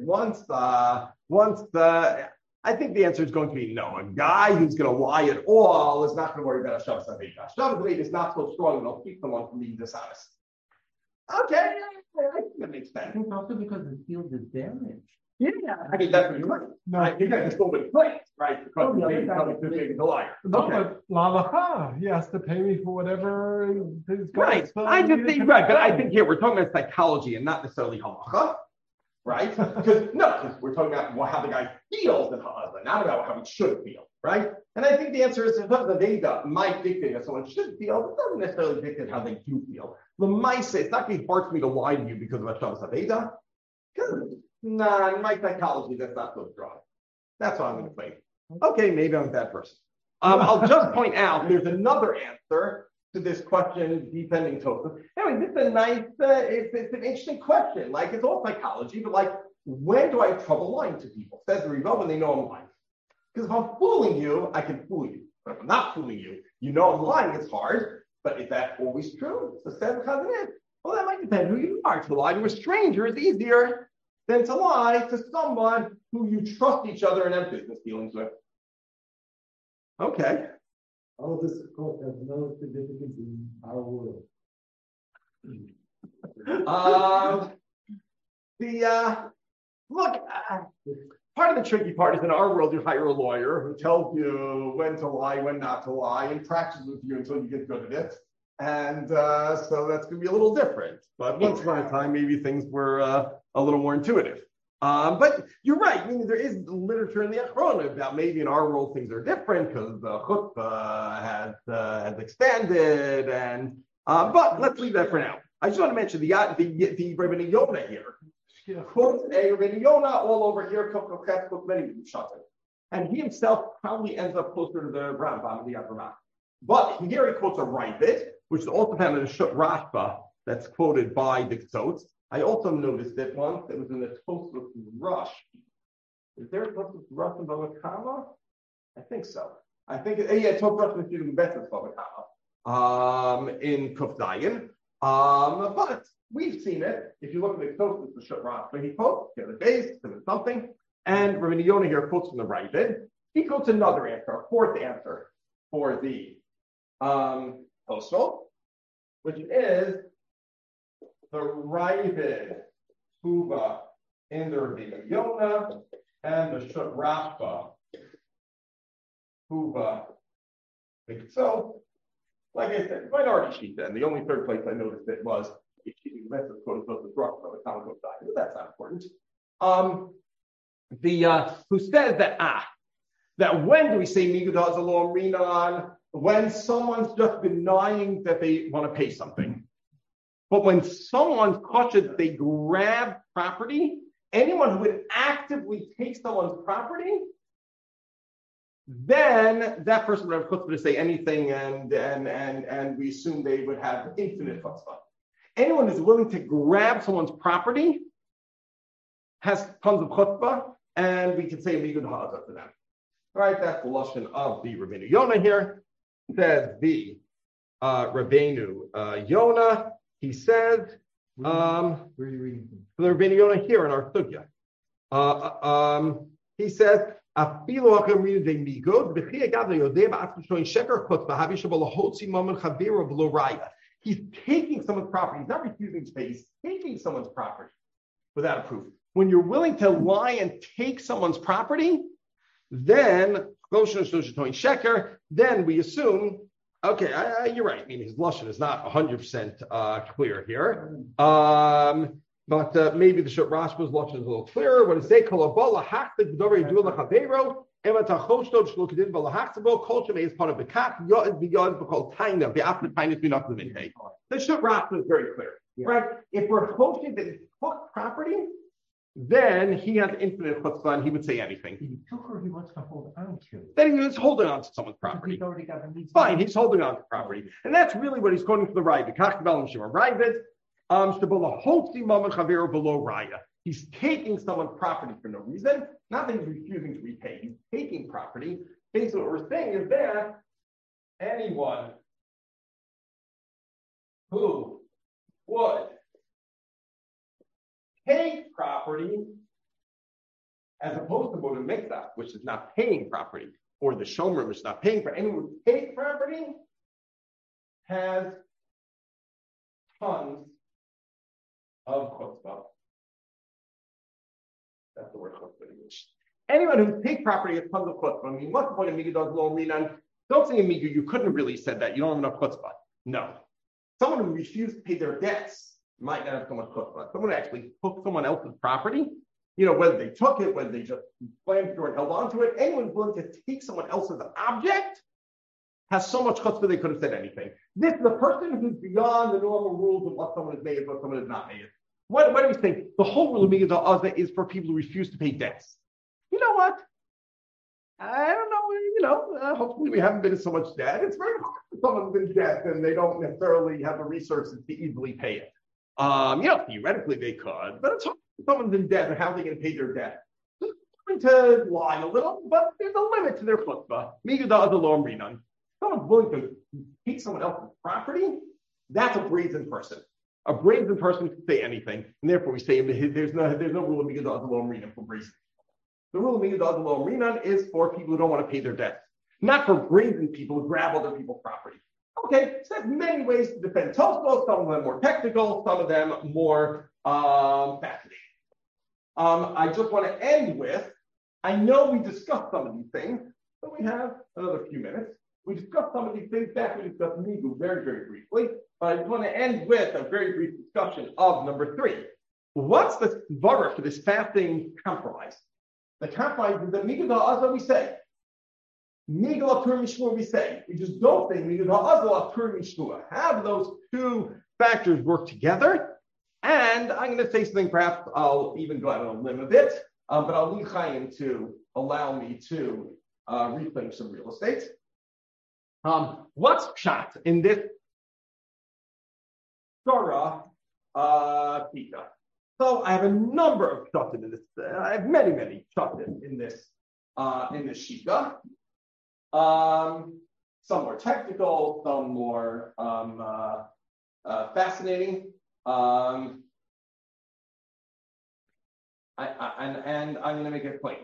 I think the answer is going to be no. A guy who's going to lie at all is not going to worry about a Shabbos Aveda. Shabbos Aveda is not so strong that it'll keep someone from being dishonest. Okay, I think that makes sense. It's also because the field is damaged. Yeah, I mean that's right. No, I think that's still been played, right? Because he's coming too big as a liar. No, but lalacha, he has to pay me for whatever his right. I just think right, but I think here we're talking about psychology and not necessarily halacha, right? Because we're talking about how the guy feels in halacha, not about how he should feel, right? And I think the answer is that the Veda might dictate how someone should feel, but it doesn't necessarily dictate how they do feel. The Maisa, it's not going to be hard for me to lie to you because of a Shabbos Aveda. Nah, in my psychology, that's not so strong. That's what I'm going to claim. Okay, maybe I'm a bad person. I'll just point out there's another answer to this question, depending Tosaf. Anyway, this is a nice, it's an interesting question. Like, it's all psychology, but like, when do I have trouble lying to people? Says the Riva when they know I'm lying. Because if I'm fooling you, I can fool you. But if I'm not fooling you, you know I'm lying, it's hard. But is that always true? So says Chazanit. Well, that might depend who you are. To lie to a stranger is easier than to lie to someone who you trust each other and have business dealings with. Okay. All of this, of course, has no significance in our world. Part of the tricky part is in our world, you hire a lawyer who tells you when to lie, when not to lie, and practices with you until you get good at it. And so that's going to be a little different. But once upon a time, maybe things were a little more intuitive. But you're right. I mean, there is literature in the Achrona about maybe in our world things are different because the chutzpah has expanded. And but let's leave that for now. I just want to mention the Rabbeinu Yonah here. Quotes a Rabbeinu Yonah all over here. And he himself probably ends up closer to the Rambam, the Avraham. But here he quotes a Ravid, which is also found in the Shut Rashba that's quoted by the Ktotz. I also noticed it once. It was in the Tosfos Rush. Is there a Tosfos Rush in Bava Kama? I think so. I think Tosfos Rush is the best of Bava Kama in Kuf Dayan. But we've seen it. If you look at the Ktotz, the Shut Rashba, he quotes the base, something, and Rabbeinu Yonah here quotes from the Ravid. He quotes another answer, a fourth answer for the Tosfos, which is the Ravid Huva in the Rabbeinu Yonah and the Shut Rashba Huva. So, like I said, minority sheet then. The only third place I noticed it was but that's not important. Who says that when do we say Migud Hazalom Rinan? When someone's just denying that they want to pay something. But when someone's cautious, they grab property, anyone who would actively take someone's property, then that person would have chutzpah to say anything, and we assume they would have infinite chutzpah. Anyone who's willing to grab someone's property has tons of chutzpah, and we can say Migud Hazah to them. All right, that's the lashon of the Rabbeinu Yonah here. Says the Rabbeinu Yonah. He says, where are you reading from? The Rabbeinu Yonah here in our sugya. He says, he's taking someone's property. He's not refusing space. He's taking someone's property without proof. When you're willing to lie and take someone's property, then we assume Okay, you're right. I mean, his lashon is not 100% clear here. But maybe the Rashba's lashon is a little clearer. When it says "Kolabala hachted v'dorei du lachavero," ematachoshtod shlukadin v'lahachtabo kol shemei is part of the kat yod b'yod b'kol taina b'after taina b'nach l'mintei. The Rashba is very clear, right? If we're hosting that he took property, then he has infinite chutzpah and he would say anything. He took or he wants to hold on to. Then he was holding on to someone's property. Fine, he's holding on to property. And that's really what he's quoting from the Ravid. He's taking someone's property for no reason. Not that he's refusing to repay. He's taking property. Basically what we're saying is that anyone who would take property as opposed to Moed Mikdash, which is not paying property, or the Shomer, which is not paying for anyone who takes property, has tons of chutzpah. That's the word chutzpah in English. Anyone who takes property has tons of chutzpah. I mean, what's the point of Miga does lo minan? Don't say in Miga, you couldn't have really said that. You don't have enough chutzpah. No. Someone who refused to pay their debts might not have so much chutzpah. Someone who actually took someone else's property, whether they took it, whether they just slammed through and held on to it, anyone willing to take someone else's object has so much chutzpah they could have said anything. This is the person who's beyond the normal rules of what someone has made and what someone has not made. What do we think? The whole rule of Miga Da'azah is for people who refuse to pay debts. You know what? I don't know, hopefully we haven't been in so much debt. It's very hard for someone's in debt and they don't necessarily have the resources to easily pay it. Theoretically they could, but it's hard if someone's in debt and how are they going to pay their debt? They're going to lie a little, but there's a limit to their chutzpah. Miga Da'azah lo amrinan. Someone's willing to take someone else's property, that's a brazen person. A brazen person can say anything, and therefore we say there's no rule of Miga Da'azah lo amrinan for brazen. The rule of Miga Da'azah lo amrinan is for people who don't want to pay their debts, not for brazen people who grab other people's property. Okay, so there's many ways to defend Tosfos, some of them more technical, some of them more fascinating. I just want to end with, I know we discussed some of these things, but we have another few minutes. We discussed some of these things back. We discussed Migu very, very briefly, but I just want to end with a very brief discussion of number 3. What's the svara for this fasting compromise? The compromise is that Migu Da'azah we say, Migu L'Tur Mishmua we say. We just don't say Migu Da'azah L'Tur Mishmua. Have those two factors work together. And I'm going to say something, perhaps I'll even go out on a limb a bit, but I'll need Chaim to allow me to reclaim some real estate. What's pshat in this Torah pita? So I have a number of pshatim in this. I have many pshatim in this shita. Some more technical, some more fascinating. And I'm going to make it plain.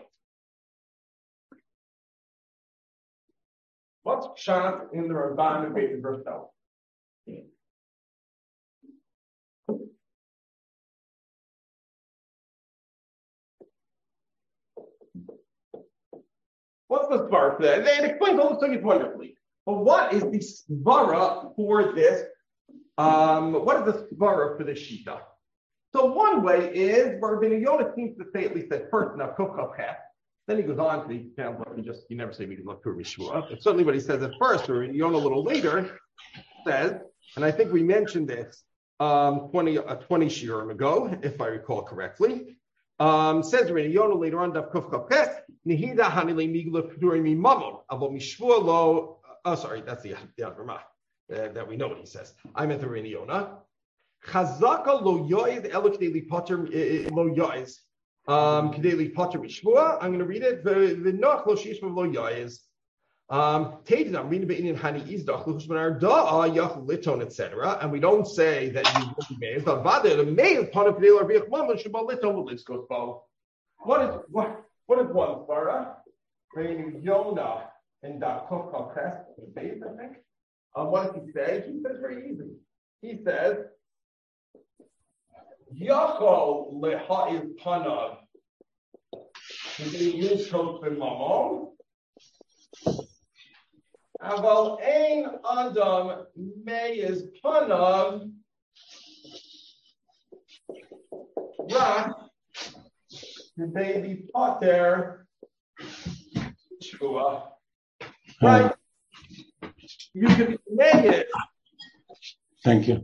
What's pshat in the Ramban of Beit verse 12? What's the svara for that? And it explains all the things wonderfully. But what is the svara for this? What is the svara for this shita? So one way is where Rabbeinu Yonah seems to say at least at first, now Kufchav Chet. Then he goes on to you never say Migu L'Tur Mishmua. But certainly what he says at first, or Yonah a little later, says, and I think we mentioned this 20 shiurim ago, if I recall correctly. Says Yonah later on, Daf Kufchav Chet, Nihida Hanile Migu L'Tur Mimamon, Avo Mishmua Lo. Oh, sorry, that's the Avrama. That we know what he says. I meant the Rabbeinu Yonah. Chazaka lo yoyz elokdei li potter lo yoyz. K'dei li potter mishmua. I'm going to read it. V'noch lo shishma lo yoyz. Tated I'm reading be'inin hani izdach l'chushmanar da'a yach liton etc. And we don't say that you will be made. But vada the male potter k'dei l'arbiach mammon shabal liton l'litzkos bo. What is one svara? Rabbeinu Yonah and Kufchav Chet, I think. What does he say? He says very easy. He says, Yachol leha'il panav k'dei yishos b'mamon Aval ein adam meiz panav rak they be pater shua. Right? You can be made. Thank you.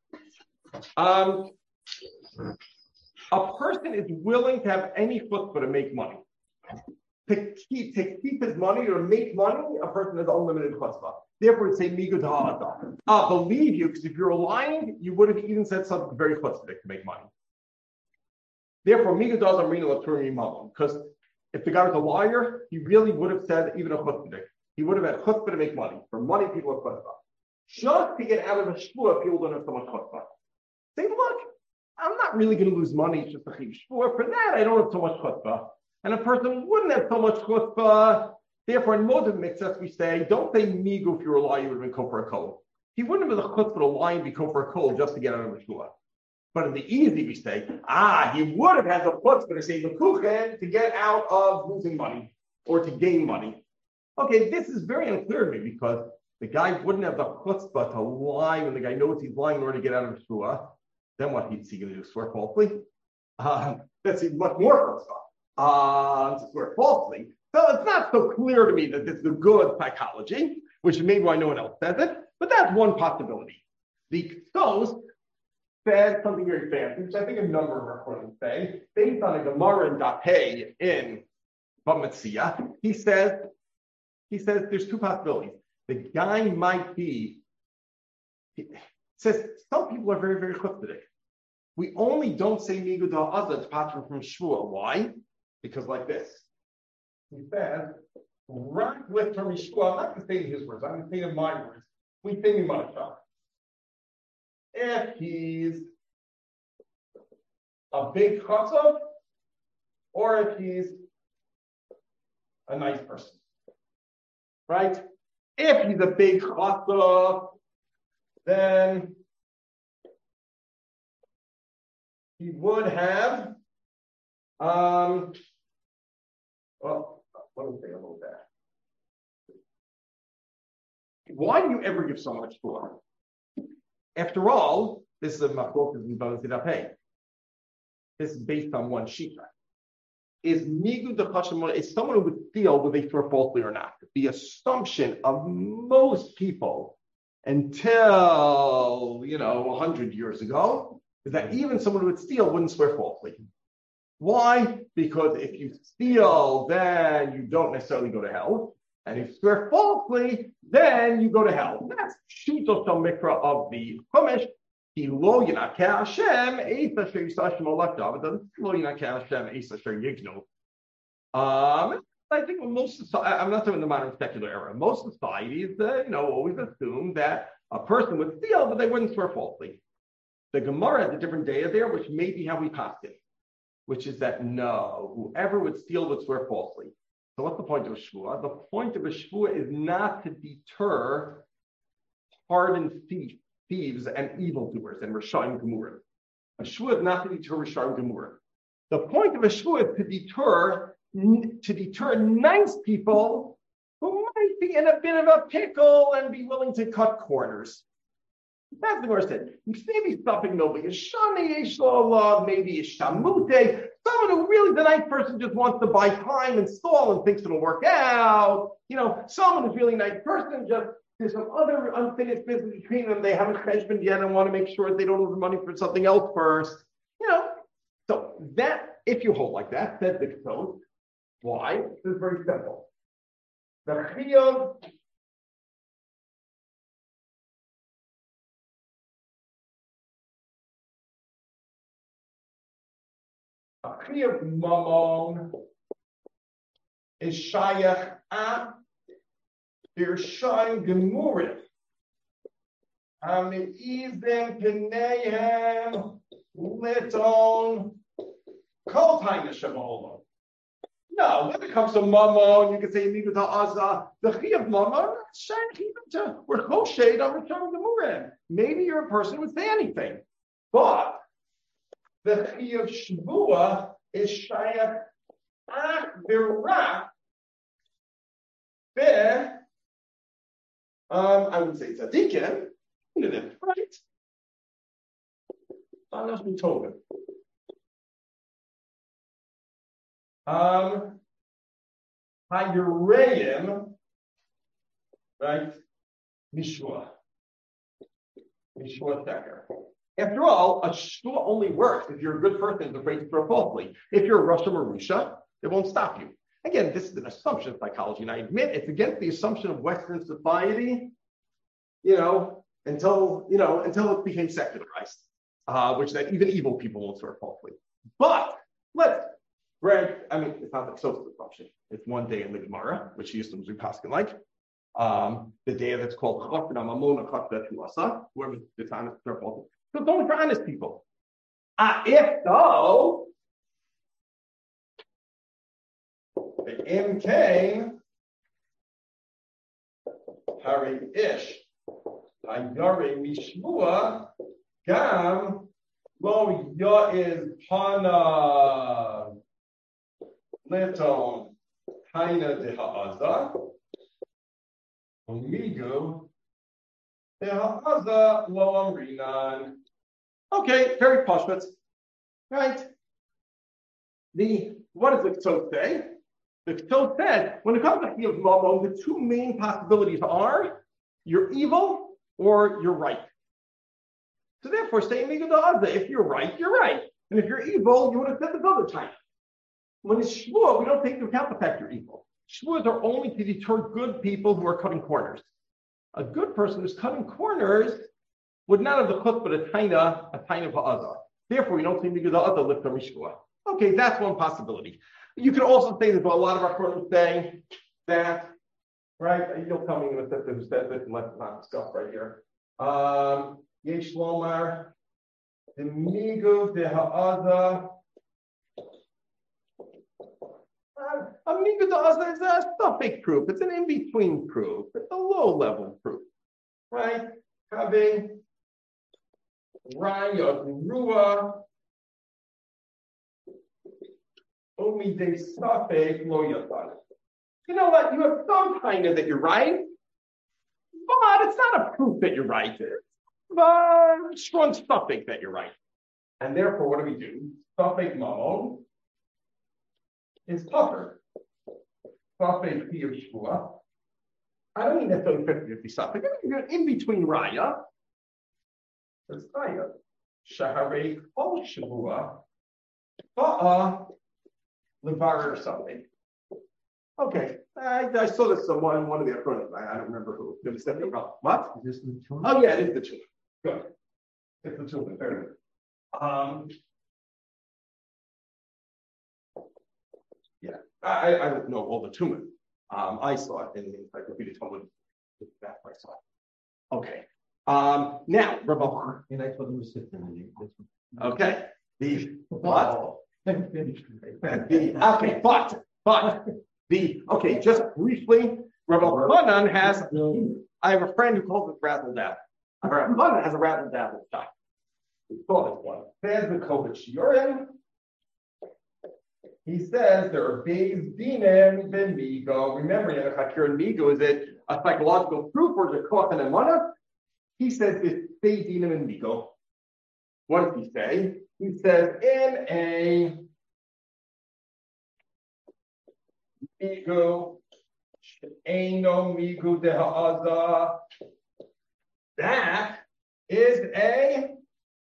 A person is willing to have any chutzpah to make money. To keep his money or to make money, a person has unlimited chutzpah. Therefore, it's a migud ha'adam. I believe you, because if you're lying, you would have even said something very chutzpah to make money. Therefore, migud ha'adam rina l'turim mamon. Because if the guy was a liar, he really would have said even a chutzpah. He would have had chutzpah to make money. For money, people have chutzpah. Just to get out of a shvua, people don't have so much chutzpah. Say, look, I'm not really going to lose money. It's just a chiv shvua. For that, I don't have so much chutzpah. And a person wouldn't have so much chutzpah. Therefore, in modern mitzvahs, we say, don't say migu if you were a liar, you would have been kofar a kol. He wouldn't have been the chutzpah to lie and be kofar a kol just to get out of a shvua. But in the easy, we say, he would have had the chutzpah to say mekuchen to get out of losing money or to gain money. Okay, this is very unclear to me because the guy wouldn't have the chutzpah to lie when the guy knows he's lying in order to get out of a shvua. Then what he's going to do? Swear falsely? That's even much more chutzpah. To swear falsely. So it's not so clear to me that this is a good psychology, which maybe why no one else says it, but that's one possibility. The Ksos said something very fancy, which I think a number of our friends say, based on a Gemara in Dapeh in Bamitzia. He says there's two possibilities. The guy might be, he says some people are very, very chutzpahdik. We only don't say migud ha'azah to patron from shvua. Why? Because like this. He says, right with from shvua, I'm not going to say in his words, I'm going to say in my words. We think in Masha. If he's a big chassav, or if he's a nice person. Right? If he's a big chassav, then he would have, well, let me think a little bit. Why do you ever give so much for? After all, this is a machlokas in Bamitzia. This is based on one shita. Is migu dechashem, is someone who would steal whether they swear falsely or not? The assumption of most people until 100 years ago is that even someone who would steal wouldn't swear falsely. Why? Because if you steal, then you don't necessarily go to hell. And if you swear falsely, then you go to hell. That's Shito Shal Mikra of the Chumash. Lo Yinakeh Hashem, Eis Asher Yisashim Olakdav. It doesn't Lo Yinakeh Hashem, Eis Asher Yigno. I think most I'm not talking in the modern secular era. Most societies, always assume that a person would steal, but they wouldn't swear falsely. The Gemara has a different daya there, which may be how we passed it, which is that no, whoever would steal would swear falsely. So what's the point of a shvua? The point of a shvua is not to deter hardened thieves and evildoers and Rishayim Gemurim. A shvua is not to deter Rishayim Gemurim. The point of a shvua is to deter nice people who might be in a bit of a pickle and be willing to cut corners. That's the word said. Maybe something nobody is shani, maybe is shamute. Someone who really, the nice person just wants to buy time and stall and thinks it'll work out. Someone who's really nice person, just there's some other unfinished business between them. They haven't cheshboned yet and want to make sure they don't lose money for something else first. So that, if you hold like that, says the Ksos. Why? This is very simple. The chiyuv mamon is shayach at Rishayim Gemurim. Izem Pneihem Liton Kol Taina Shemolon. No, when it comes to mamon, you can say migu ta'azah. The chi of mamon, we're choshed on Rishayim Gemurim. Maybe you're a person who would say anything, but the chi of shvua is shayach ach v'rak I would say tzaddikim, right? Anash Tovim. Hayureim, right? Mishua Techer. After all, a shua only works if you're a good person and afraid to throw falsely. If you're a Rasha Marusha, it won't stop you. Again, this is an assumption of psychology, and I admit it's against the assumption of Western society, until it became secularized, which that even evil people won't swear falsely. But it's not the social assumption. It's one day in the Gemara, which used to be Paskin like. The day that's called Chafna Mamona Chafna Tuasa, whoever the time is swear falsely. So it's only for honest people. If so, the MK Hari Ish Ayare Mishmua Gam Lo Yaiz Pana Leton Haina de Ha'aza Omigu de Ha'aza Lo Amrinan. Okay, very posh, right? What does the K'tov say? The K'tov said, when it comes to Chiyuv Mamon, the two main possibilities are you're evil or you're right. So therefore, say Migu Da'aza, if you're right, you're right. And if you're evil, you would have said this other time. When it's Shvuah, we don't take into account the fact you're evil. Shvuahs are only to deter good people who are cutting corners. A good person who's cutting corners would not have the chutz but a taina ha'azah. Therefore, we don't say Migu Da'aza lift from Shvuah. Okay, that's one possibility. You can also say that a lot of our friends say that, right? You'll tell me in a second who said this and let's not discuss right here. Yesh Lomar, the Migu de Ha'aza. A Migu de Ha'aza is a suffix proof. It's an in-between proof. It's a low-level proof, right? Having Raya Rua. You know what? You have some kind of that you're right, but it's not a proof that you're right. It's a strong suffix that you're right. And therefore, what do? Suffix mamon is tougher. Suffix Shvuah. I don't mean necessarily 50-50 suffix. You're in between raya. There's raya. Shaharei Kol Shvuah. Levar or something. Okay, I saw this one of the acronyms. I don't remember who. What? Is this the tune? Oh yeah, it is the tune. Good. It's the tune. Fair enough. Yeah, I don't know all the tumen. I saw it in the Encyclopedia Talmud. That's where I saw it. Okay. Now, Rabbi. And I told him to sit there. Okay. The what? Just briefly, Rabbi Hanan has. I have a friend who calls it razzle dazzle. Rabbi Hanan has a razzle dazzle shop. We saw this one. Says the Kovach Yorim. He says there are Beis Dinim ben Migo. Remember, Hakir and Migo, is it a psychological proof or is it Koch and Emana? He says it's Beis Dinim and Migo. What does he say? He says in a Migu, Eino Migu de Ha'aza, that is a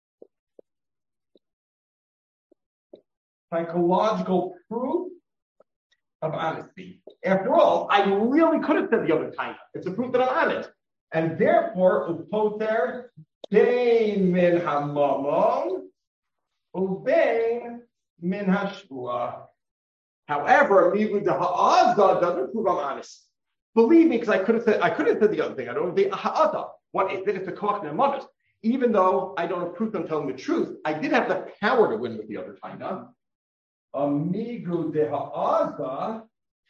psychological proof of honesty. After all, I really could have said the other time. It's a proof that I'm honest. And therefore, Upoter, Dein min hamamon, Ubein min hashvua. However, Migu de Ha'aza doesn't prove I'm honest. Believe me, because I could have said the other thing. I don't know the Ha'aza. What is it? It's a Koch Ne'emanus. Even though I don't have proof I'm telling the truth, I did have the power to win with the other time. Migu de Ha'aza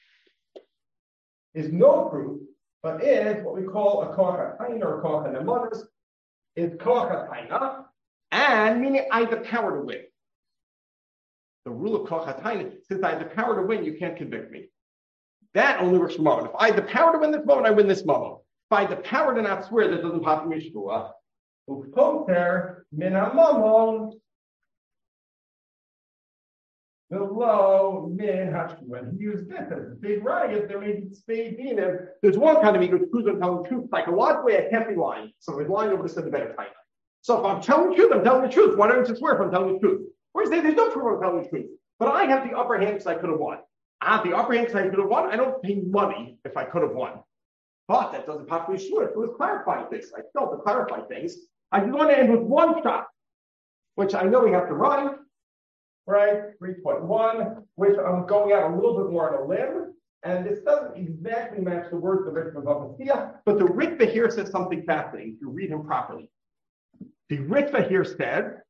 is no proof, but is what we call a Koch HaTaina or Koch Ne'emanus. It's Koch HaTaina, and meaning I have the power to win. The rule of Koch HaTaina, since I have the power to win, you can't convict me. That only works for Mammon. If I have the power to win this moment, I win this moment. by the power to not swear that doesn't pop from Yeshua. Upoter min hamamon below min hashua. He used this as a big riot. There may be spade being there. There's one kind of ego who's going to tell the truth. Psychologically, I can't be lying. So if lying over to the better time. So if I'm telling the truth, I'm telling the truth. Why don't you swear if I'm telling the truth? Or you say there's no proof I'm telling the truth. But I have the upper hand because I could have won. I have the upper hand because I could have won. I don't pay money if I could have won. But that doesn't possibly sure. It was clarifying things. I still have to clarify things. I just want to end with one shot, which I know we have to run, right? 3.1, which I'm going out a little bit more on a limb. And this doesn't exactly match the words of the Ritva of Messiah, but the Ritva here says something fascinating if you read him properly. The Ritva here said,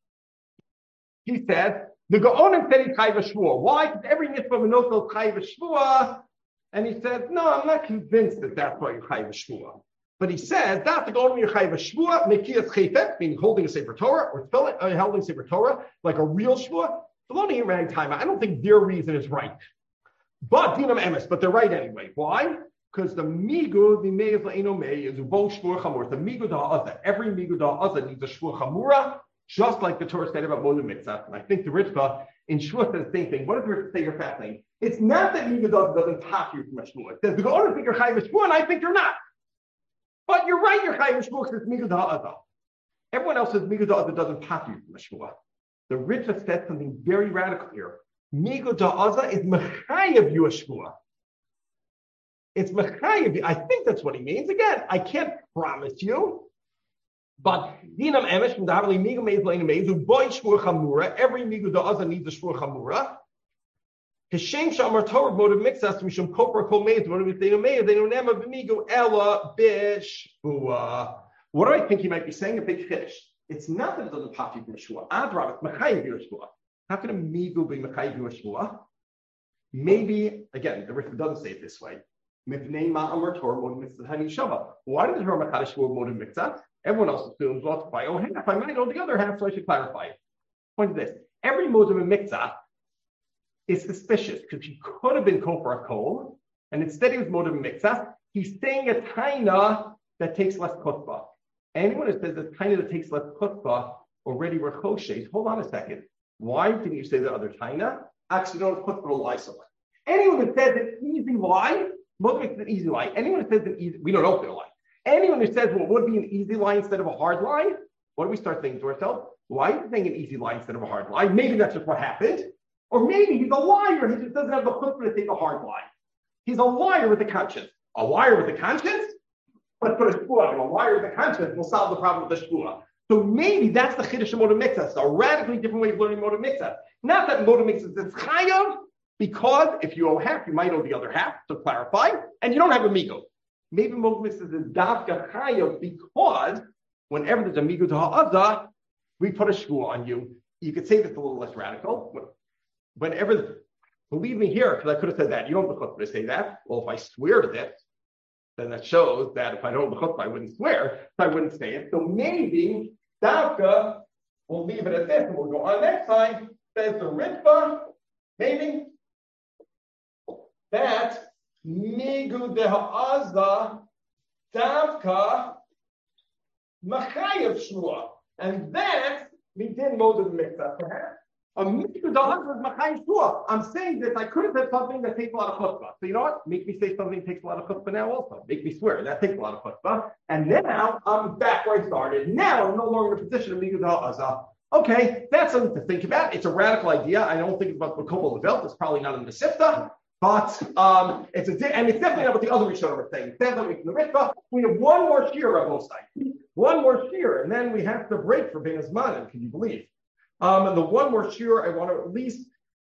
he said, the Gaonim said he's Chai V'Shvua. Why? Because every mitzvah menoso Chai V'Shvua. And he said, no, I'm not convinced that that's why you're Chai V'Shvua. But he says, that's the Gaonim you're Chai V'Shvua, Mekiyas Chayfet, meaning holding a Sefer Torah, or holding a Sefer Torah, like a real Shvua. The only ragtime, I don't think their reason is right. But Dinam Emes, but they're right anyway. Why? Because the Migu, the Mei is La'ino Mei, is Ubon Shvua Chamur. The Migu Da'azah, every Migu Da'azah needs a Shvua Chamura, just like the Torah said about Moed Mitzvah. And I think the Ritva in Shvua says the same thing. What does the Ritva say? You're fascinating. It's not that Migu Da'azah doesn't top you from a Shvua. It says, the Gaonim think you're Chai V'Shvua, and I think you're not. But you're right, you're Chai V'Shvua because it's Migu Da'azah. Everyone else says Migu Da'azah doesn't top you from a Shvua. The Ritva said something very radical here. Migu Da'azah is Mechayev you a Shvua. It's Mechayev. I think that's what he means. Again, I can't promise you. But Dinam Emesh from the Havali Migu Meiz Leina Meiz, Uboy Shvua Chamura, every Migu Da'azah needs a Shvua Chamura. Hishem Shamar Torah Motiv Mixas, Mishum Kopra Kol Meiz, Motiv Leina Meiz, they don't nema b'migu Ella Bishvua. What do I think he might be saying? A big fish. It's not that it doesn't pop you from a Shvua. Adrab, it's Mechayev you a Shvua. How can a Migu be Mechayev you a Shvua? Maybe, again, the Ritva doesn't say it this way. Why does the Torah Machadish Shvua Motiv Mixas? Everyone else assumes, well, by oh half, I might know the other half, so I should clarify it. Point is this: every motive in mitzvah is suspicious because he could have been kol for a kol, and instead he was motive in mitzvah. He's saying a taina that takes less chutbah. Anyone who says a taina that takes less chutbah already rechoshes. Hold on a second. Why didn't you say the other taina? Actually, don't chutbah to lie so much. Anyone who says an easy lie, motive is an easy lie. Anyone who says an easy, we don't know if they're lying. Anyone who says, well, would be an easy lie instead of a hard lie, what do we start thinking to ourselves? Why are you saying an easy lie instead of a hard lie? Maybe that's just what happened. Or maybe he's a liar. He just doesn't have the chutzpah to take a hard lie. He's a liar with a conscience. A liar with a conscience? Let's put a shpua on. A liar with a conscience will solve the problem with the shpua. So maybe that's the chiddush of Moed Mitzvah. It's a radically different way of learning Moed Mitzvah. Not that Moed Mitzvah is chayav, because if you owe half, you might owe the other half, to clarify, and you don't have a migo. Maybe Moed Mitzvah is davka chayav because whenever there's a migu to ha'azah, we put a shvua on you. You could say this a little less radical. Whenever, believe me here, because I could have said that. You don't have the chutzpah to say that. Well, if I swear to this, then that shows that if I don't have the chutzpah, I wouldn't swear, so I wouldn't say it. So maybe davka, we'll leave it at this, and we'll go on next time. Says the Ritva, maybe that migu de ha'azah davka machayev shvua, and that we did Moed Mitzvah perhaps. A migu de ha'azah is machayev shvua. I'm saying this. I could have said something that takes a lot of chutzpah. So you know what? Make me say something that takes a lot of chutzpah now also. Make me swear that takes a lot of chutzpah. And now I'm back where I started. Now I'm no longer in a position of migu de ha'azah. Okay, that's something to think about. It's a radical idea. I don't think about the Kobol Levelt. It's probably not in the Sifta. But it's definitely not what the other Rishonim are saying. It's definitely from the Ritva. We have one more shir on both sides. One more shir, and then we have to break for Ben Azmanim. Can you believe? And the one more shir, I want to at least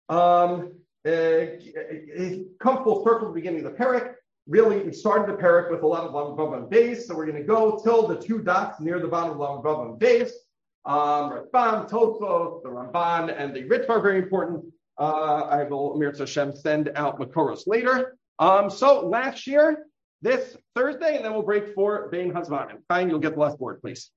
come full circle at the beginning of the parak. Really, we started the parak with a lot of Lam Vavam base, so we're going to go till the two dots near the bottom of Lam Vavam base. Rambam, Tosfos, the Ramban, and the Ritva are very important. I will, Mir Hashem, send out Makoros later. So last year, this Thursday, and then we'll break for Bein Hazvanim. Fine, you'll get the last word, please.